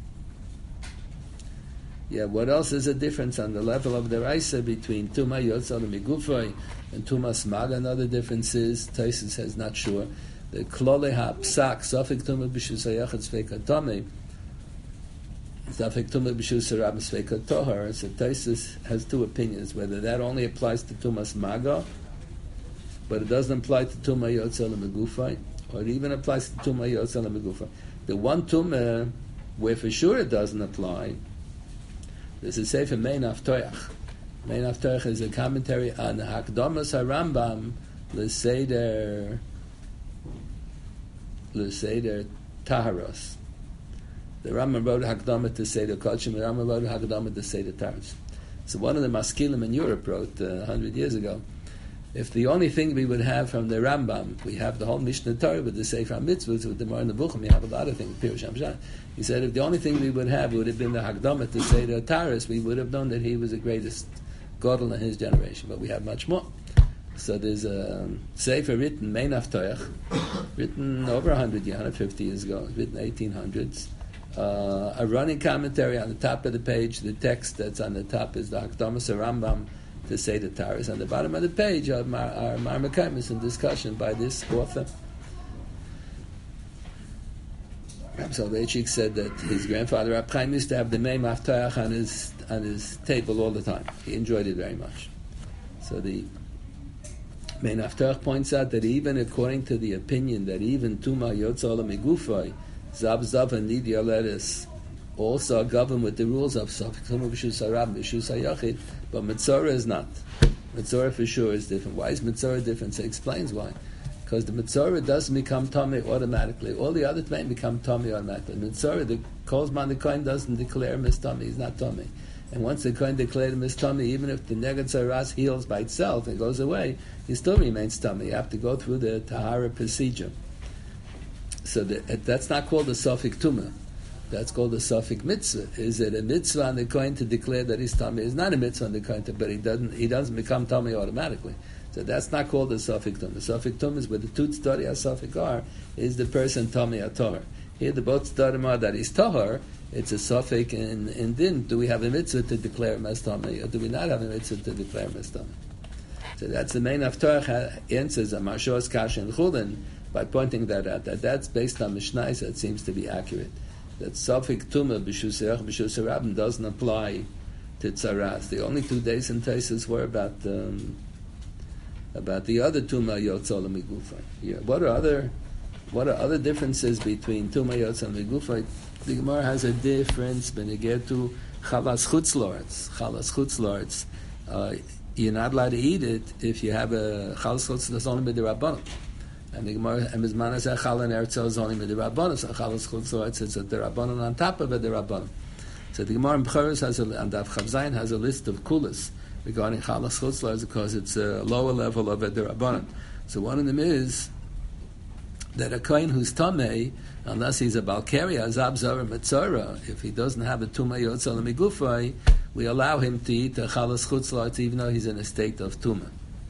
Yeah, what else is a difference on the level of the Raisa between Tumah Yotza Al Megufay and Tumas Maga? Another difference is, Tyson says, not sure, the Klole HaPsak, Safik Tumah B'Shus HaYachad Sveika Tomei, Safik Tumah B'Shus HaRab Sveika Tohar. So Tyson has two opinions, whether that only applies to Tumas Maga, but it doesn't apply to Tumah Yotza Al Megufay, or it even applies to Tumah Yotza Al Megufay. The one Tumah where for sure it doesn't apply, this is Sefer Mein Haftoyach. Mein Haftoyach is a commentary on Hakdamas HaRambam L'Seder Taharos. The Rambam wrote Hakdama to Seder Kodshim, the Rambam wrote Hakdama to Seder Taharos. So one of the Maskilim in Europe wrote 100 years ago, if the only thing we would have from the Rambam, we have the whole Mishnah Torah with the Sefer HaMitzvot, with the Mar Nevuchim, we have a lot of things, Pirush HaMshah. He said if the only thing we would have would have been the Hakdama to Seder Taharos, we would have known that he was the greatest Gadol in his generation, but we have much more. So there's a Sefer written, Mein Haftoyach, written over 100 years, 150 years ago, written 1800s. A running commentary on the top of the page, the text that's on the top is the Hakdamas HaRambam to Seder Taharos. On the bottom of the page are Marmakaimis in discussion by this author. Rab Soloveitchik said that his grandfather Rab Chaim used to have the Mein Haftoyach on his table all the time. He enjoyed it very much. So the Mein Haftoyach points out that even according to the opinion that even Tumah Yotza Al Megufay, Zav and Nidia Lettuce also are governed with the rules of Safik Tumah B'Shus HaRab, B'Shus HaYachid, but Mitzorah is not. Mitzorah for sure is different. Why is Mitzorah different? So it explains why. Because the Mitzorah doesn't become Tomei automatically. All the other Tmeim become Tomei automatically. Mitzorah, the Kol Zman the Kohen doesn't declare him as Tomei. He's not Tomei. And once the Kohen declared him as tummy, even if the Neged Zaras heals by itself and goes away, he still remains tummy. You have to go through the Tahara procedure. So that's not called a Sofik Tumah. That's called a Sofik Mitzvah. Is it a mitzvah on the Kohen to declare that he's tummy? It's not a mitzvah on the Kohen, but he doesn't become tummy automatically. So that's not called a Sofik Tumah. The Sofik Tumah is where the two tzaddi Sofik are, is the person tummy or tahor. Here the both tzaddim are that he's tahor. It's a Sofik in din. Do we have a mitzvah to declare him as tummy, or do we not have a mitzvah to declare him as tummy? So that's the main Haftarach answers on Marsho's Kash and Chulin by pointing that out. That's based on Mishnah, so it seems to be accurate. That Sofik Tumah b'Shusayach b'Shusarabim doesn't apply to Tzaras. The only 2 days in Taisus were about the other Tumah Yotzol and Migufay. Yeah. What are other differences between Tumah Yotzol and Migufay? The Gemara has a difference when you get to Chalas Chutzlords. Chalas Chutzlords, you're not allowed to eat it if you have a Chalas Chutzlords that's only with the Rabbanon. And the Gemara, and Mizmana says Chala and Eretzel is only with the Rabbanon. So Chalas Chutzlords says that the Rabbanon on top of it, the Rabbanon. So the Gemara in B'charos has and Daf Chavzayin has a list of kulas regarding Chalas Chutzlords because it's a lower level of it, the Rabbanon. So one of them is that a Kohen who's Tameh, unless he's a Balkari, Azab Zara Metzora, if he doesn't have a Tumah Yotzal Migufay, we allow him to eat a Chalas Chutzlords even though he's in a state of Tumah.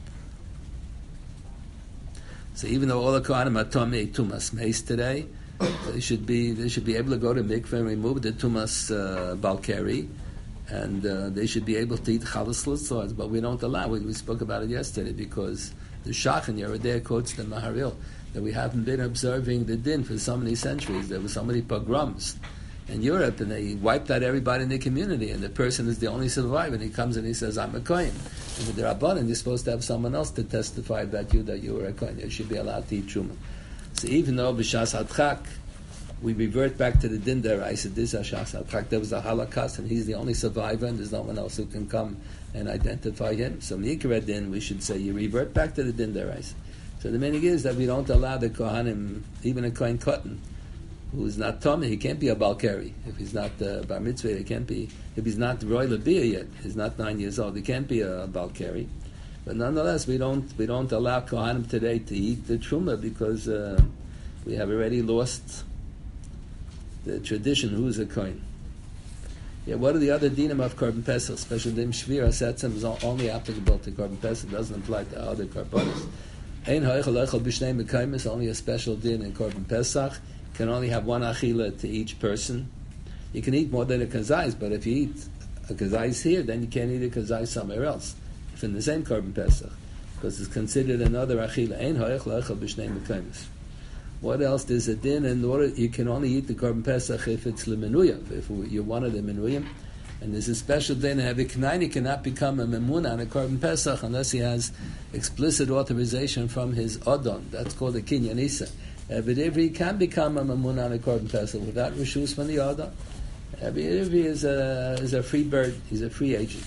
So even though all the Kohanim are Tameh Tumas Meis today, they should be able to go to mikveh and remove the Tumas Balkari, and they should be able to eat Chalas Chutzlords, but we don't allow it. We spoke about it yesterday because the Shach in Yerodeh quotes the Maharil that we haven't been observing the din for so many centuries. There were so many pogroms in Europe, and they wiped out everybody in the community, and the person is the only survivor, and he comes and he says, I'm a Kohen. And with the Rabbanan, you're supposed to have someone else to testify about you that you were a Kohen. You should be allowed to eat Truma. So even though B'Shas HaDchak, we revert back to the din deraisa, this Shas HaDchak, there was a Holocaust, and he's the only survivor, and there's no one else who can come and identify him. So Mikra din, we should say, you revert back to the din deraisa. So the meaning is that we don't allow the Kohanim, even a Kohen Katan, who is not Tomei, he can't be a Balkari. If he's not Bar Mitzvah, he can't be, if he's not Roy Labiyah yet, he's not 9 years old, he can't be a Balkari. But nonetheless, we don't allow Kohanim today to eat the Truma because we have already lost the tradition, who's a Kohen. Yeah, what are the other dinim of Korban Pesach? Special dim Shvira Setzim is only applicable to Korban Pesach, doesn't apply to other Korbanos. Ein ha'echel echel b'shnei mekayim, only a special din in Korban Pesach. Can only have one achila to each person. You can eat more than a kazais, but if you eat a kazais here, then you can't eat a kazais somewhere else. If in the same Korban Pesach, because it's considered another achila. Ein ha'echel echel b'shnei mekayim. What else? There's a din in order you can only eat the Korban Pesach if it's lemenuyah, if you're one of the menuyim. And there's a special din, a Knaini cannot become a Memuna on a Korban Pesach unless he has explicit authorization from his Adon. That's called a Kinyan Isa. But if he can become a Memuna on a Korban Pesach without Rishus from the Adon, if he is a free bird, he's a free agent.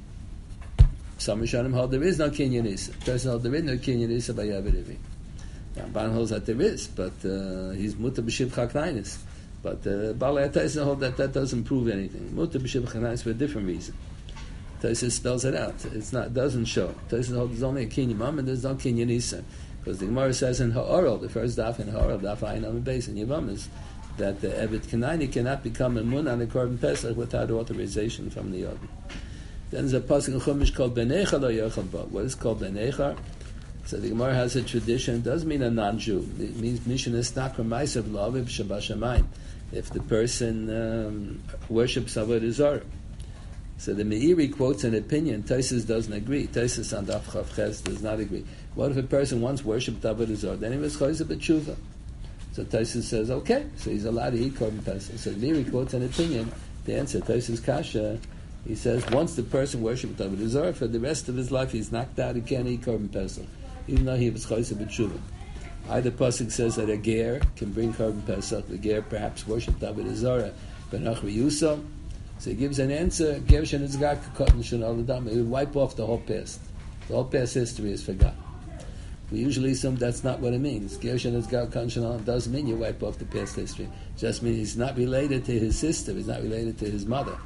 Some Rishonim hold there is no Kinyan Isa. Person hold there is no Kinyan Isa by Yavidivi. Ramban holds that there is, but he's Muta B'Shivcha Knainis. But Balei HaTaisa hold that doesn't prove anything. Muta B'Shivcha Knainis for a different reason. Taisa spells it out. Doesn't show. Taisa holds there's only a Kinyan and there's no Kinyan Isa. Because the Gemara says in Ha'oral, the first daf in Ha'oral, daf Ayin on the base in Yavam is that the Evet Kanaini cannot become a Mun on the Korban Pesach without authorization from the Yodin. Then there's a pasuk in Chumash called B'neicha lo yochel bo. What is called B'neicha? So the Gemara has a tradition. It does mean a non-Jew. It means Mishnah Stakra Ma'asav Laviv Shabashamayim. If the person worships Avodah Zarah. So the Meiri quotes an opinion. Taisus doesn't agree. Taisus on Daf Chav Ches does not agree. What if a person once worshipped Avodah Zarah? Then he was Chayzer B'tshuva. So Taisus says, okay, so he's allowed to eat Korban Pesach. So the Meiri quotes an opinion. The answer, Taisus Kasha, he says, once the person worshipped Avodah Zarah, for the rest of his life he's knocked out, he can't eat Korban Pesach, even though he was Chayzer B'tshuva. Either pasuk says that a ger can bring Korban Pesach. The ger perhaps worshipped Avodah Zarah, but Nachri Yusam. So he gives an answer. Ger shenitzgak katan shenal. It would wipe off the whole past. The whole past history is forgotten. We usually assume that's not what it means. Ger shenitzgak katan shenal doesn't mean you wipe off the past history. It just means he's not related to his sister. He's not related to his mother.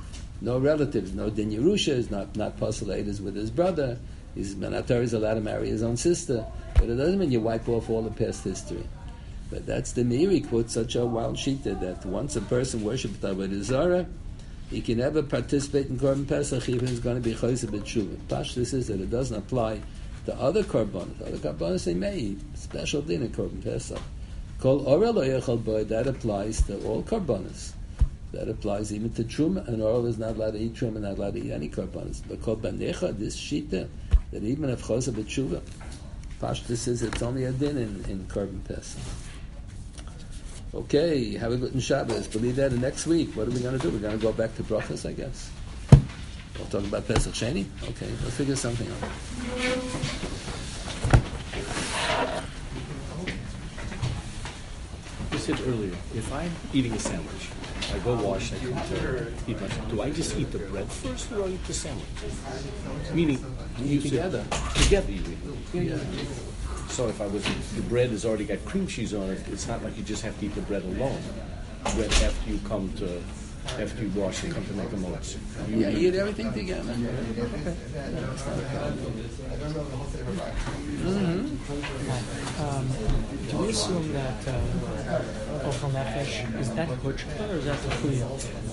no relatives, no din Yerusha, is not postulated with his brother. He's is allowed to marry his own sister, but it doesn't mean you wipe off all the past history. But that's the Meiri quotes such a wild shita that once a person worships Avodah Zarah, he can never participate in Korban Pesach even if he's going to be Chosed B'Tshuvah. Pashtus is that it doesn't apply to other Korbanos. Other Korbanos they may, special din in Korban Pesach. Kol Orel Lo Yechal Boi, that applies to all Korbanos. That applies even to Truma, and Orel is not allowed to eat Truma, not allowed to eat any Korbanos. But Kol Banecha, this shita, that even if Chosed B'Tshuvah, Pashtus is it's only a din in Korban Pesach. Okay, have a good Shabbos. Believe that. And next week, what are we going to do? We're going to go back to brachas, I guess. We'll talk about Pesach Sheni. Okay, let's figure something out. You said earlier, if I'm eating a sandwich, I go wash, I come to eat my sandwich. Do I just eat the bread first, or I eat the sandwich? Meaning, you Together. Together, you eat. Yeah. So if the bread has already got cream cheese on it, it's not like you just have to eat the bread alone. Bread after you wash and come to make a moitz. You eat everything together. I don't know the whole Sefer Bach. Do we assume that Ochel Nefesh, is that Hutra or is that the Kuya?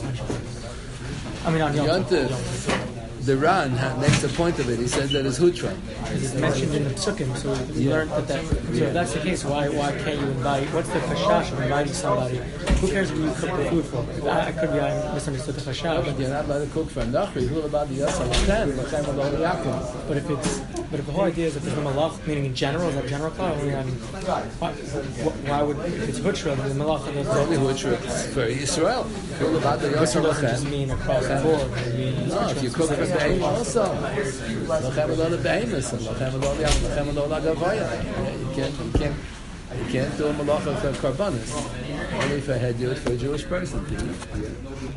I mean, on Yom Tov. The Ran makes a point of it. He says that it's Hutra. It's mentioned in the Psukim, so we learned that. So if that's the case, why can't you invite? What's the chashash of inviting somebody? Who cares what you cook the food for? I misunderstood the chashash. But you're not allowed to cook for Nachri. Who about the Yasal Lachem? Lachem Alol Yaakov. But if the whole idea is that there's no malach, meaning in general, is that general cloud? Why would if it's hutra, the malach It's only Hutra for Yisrael. Who about the Yasal doesn't just Lachem? mean across the board. No, if you cook for Behem also. Lachem Alol Behemis and Lachem Alol Yaakov, Lachem Alol Agavoya. You can't do a malacha for karbanis. Only if I had do it for a Jewish person.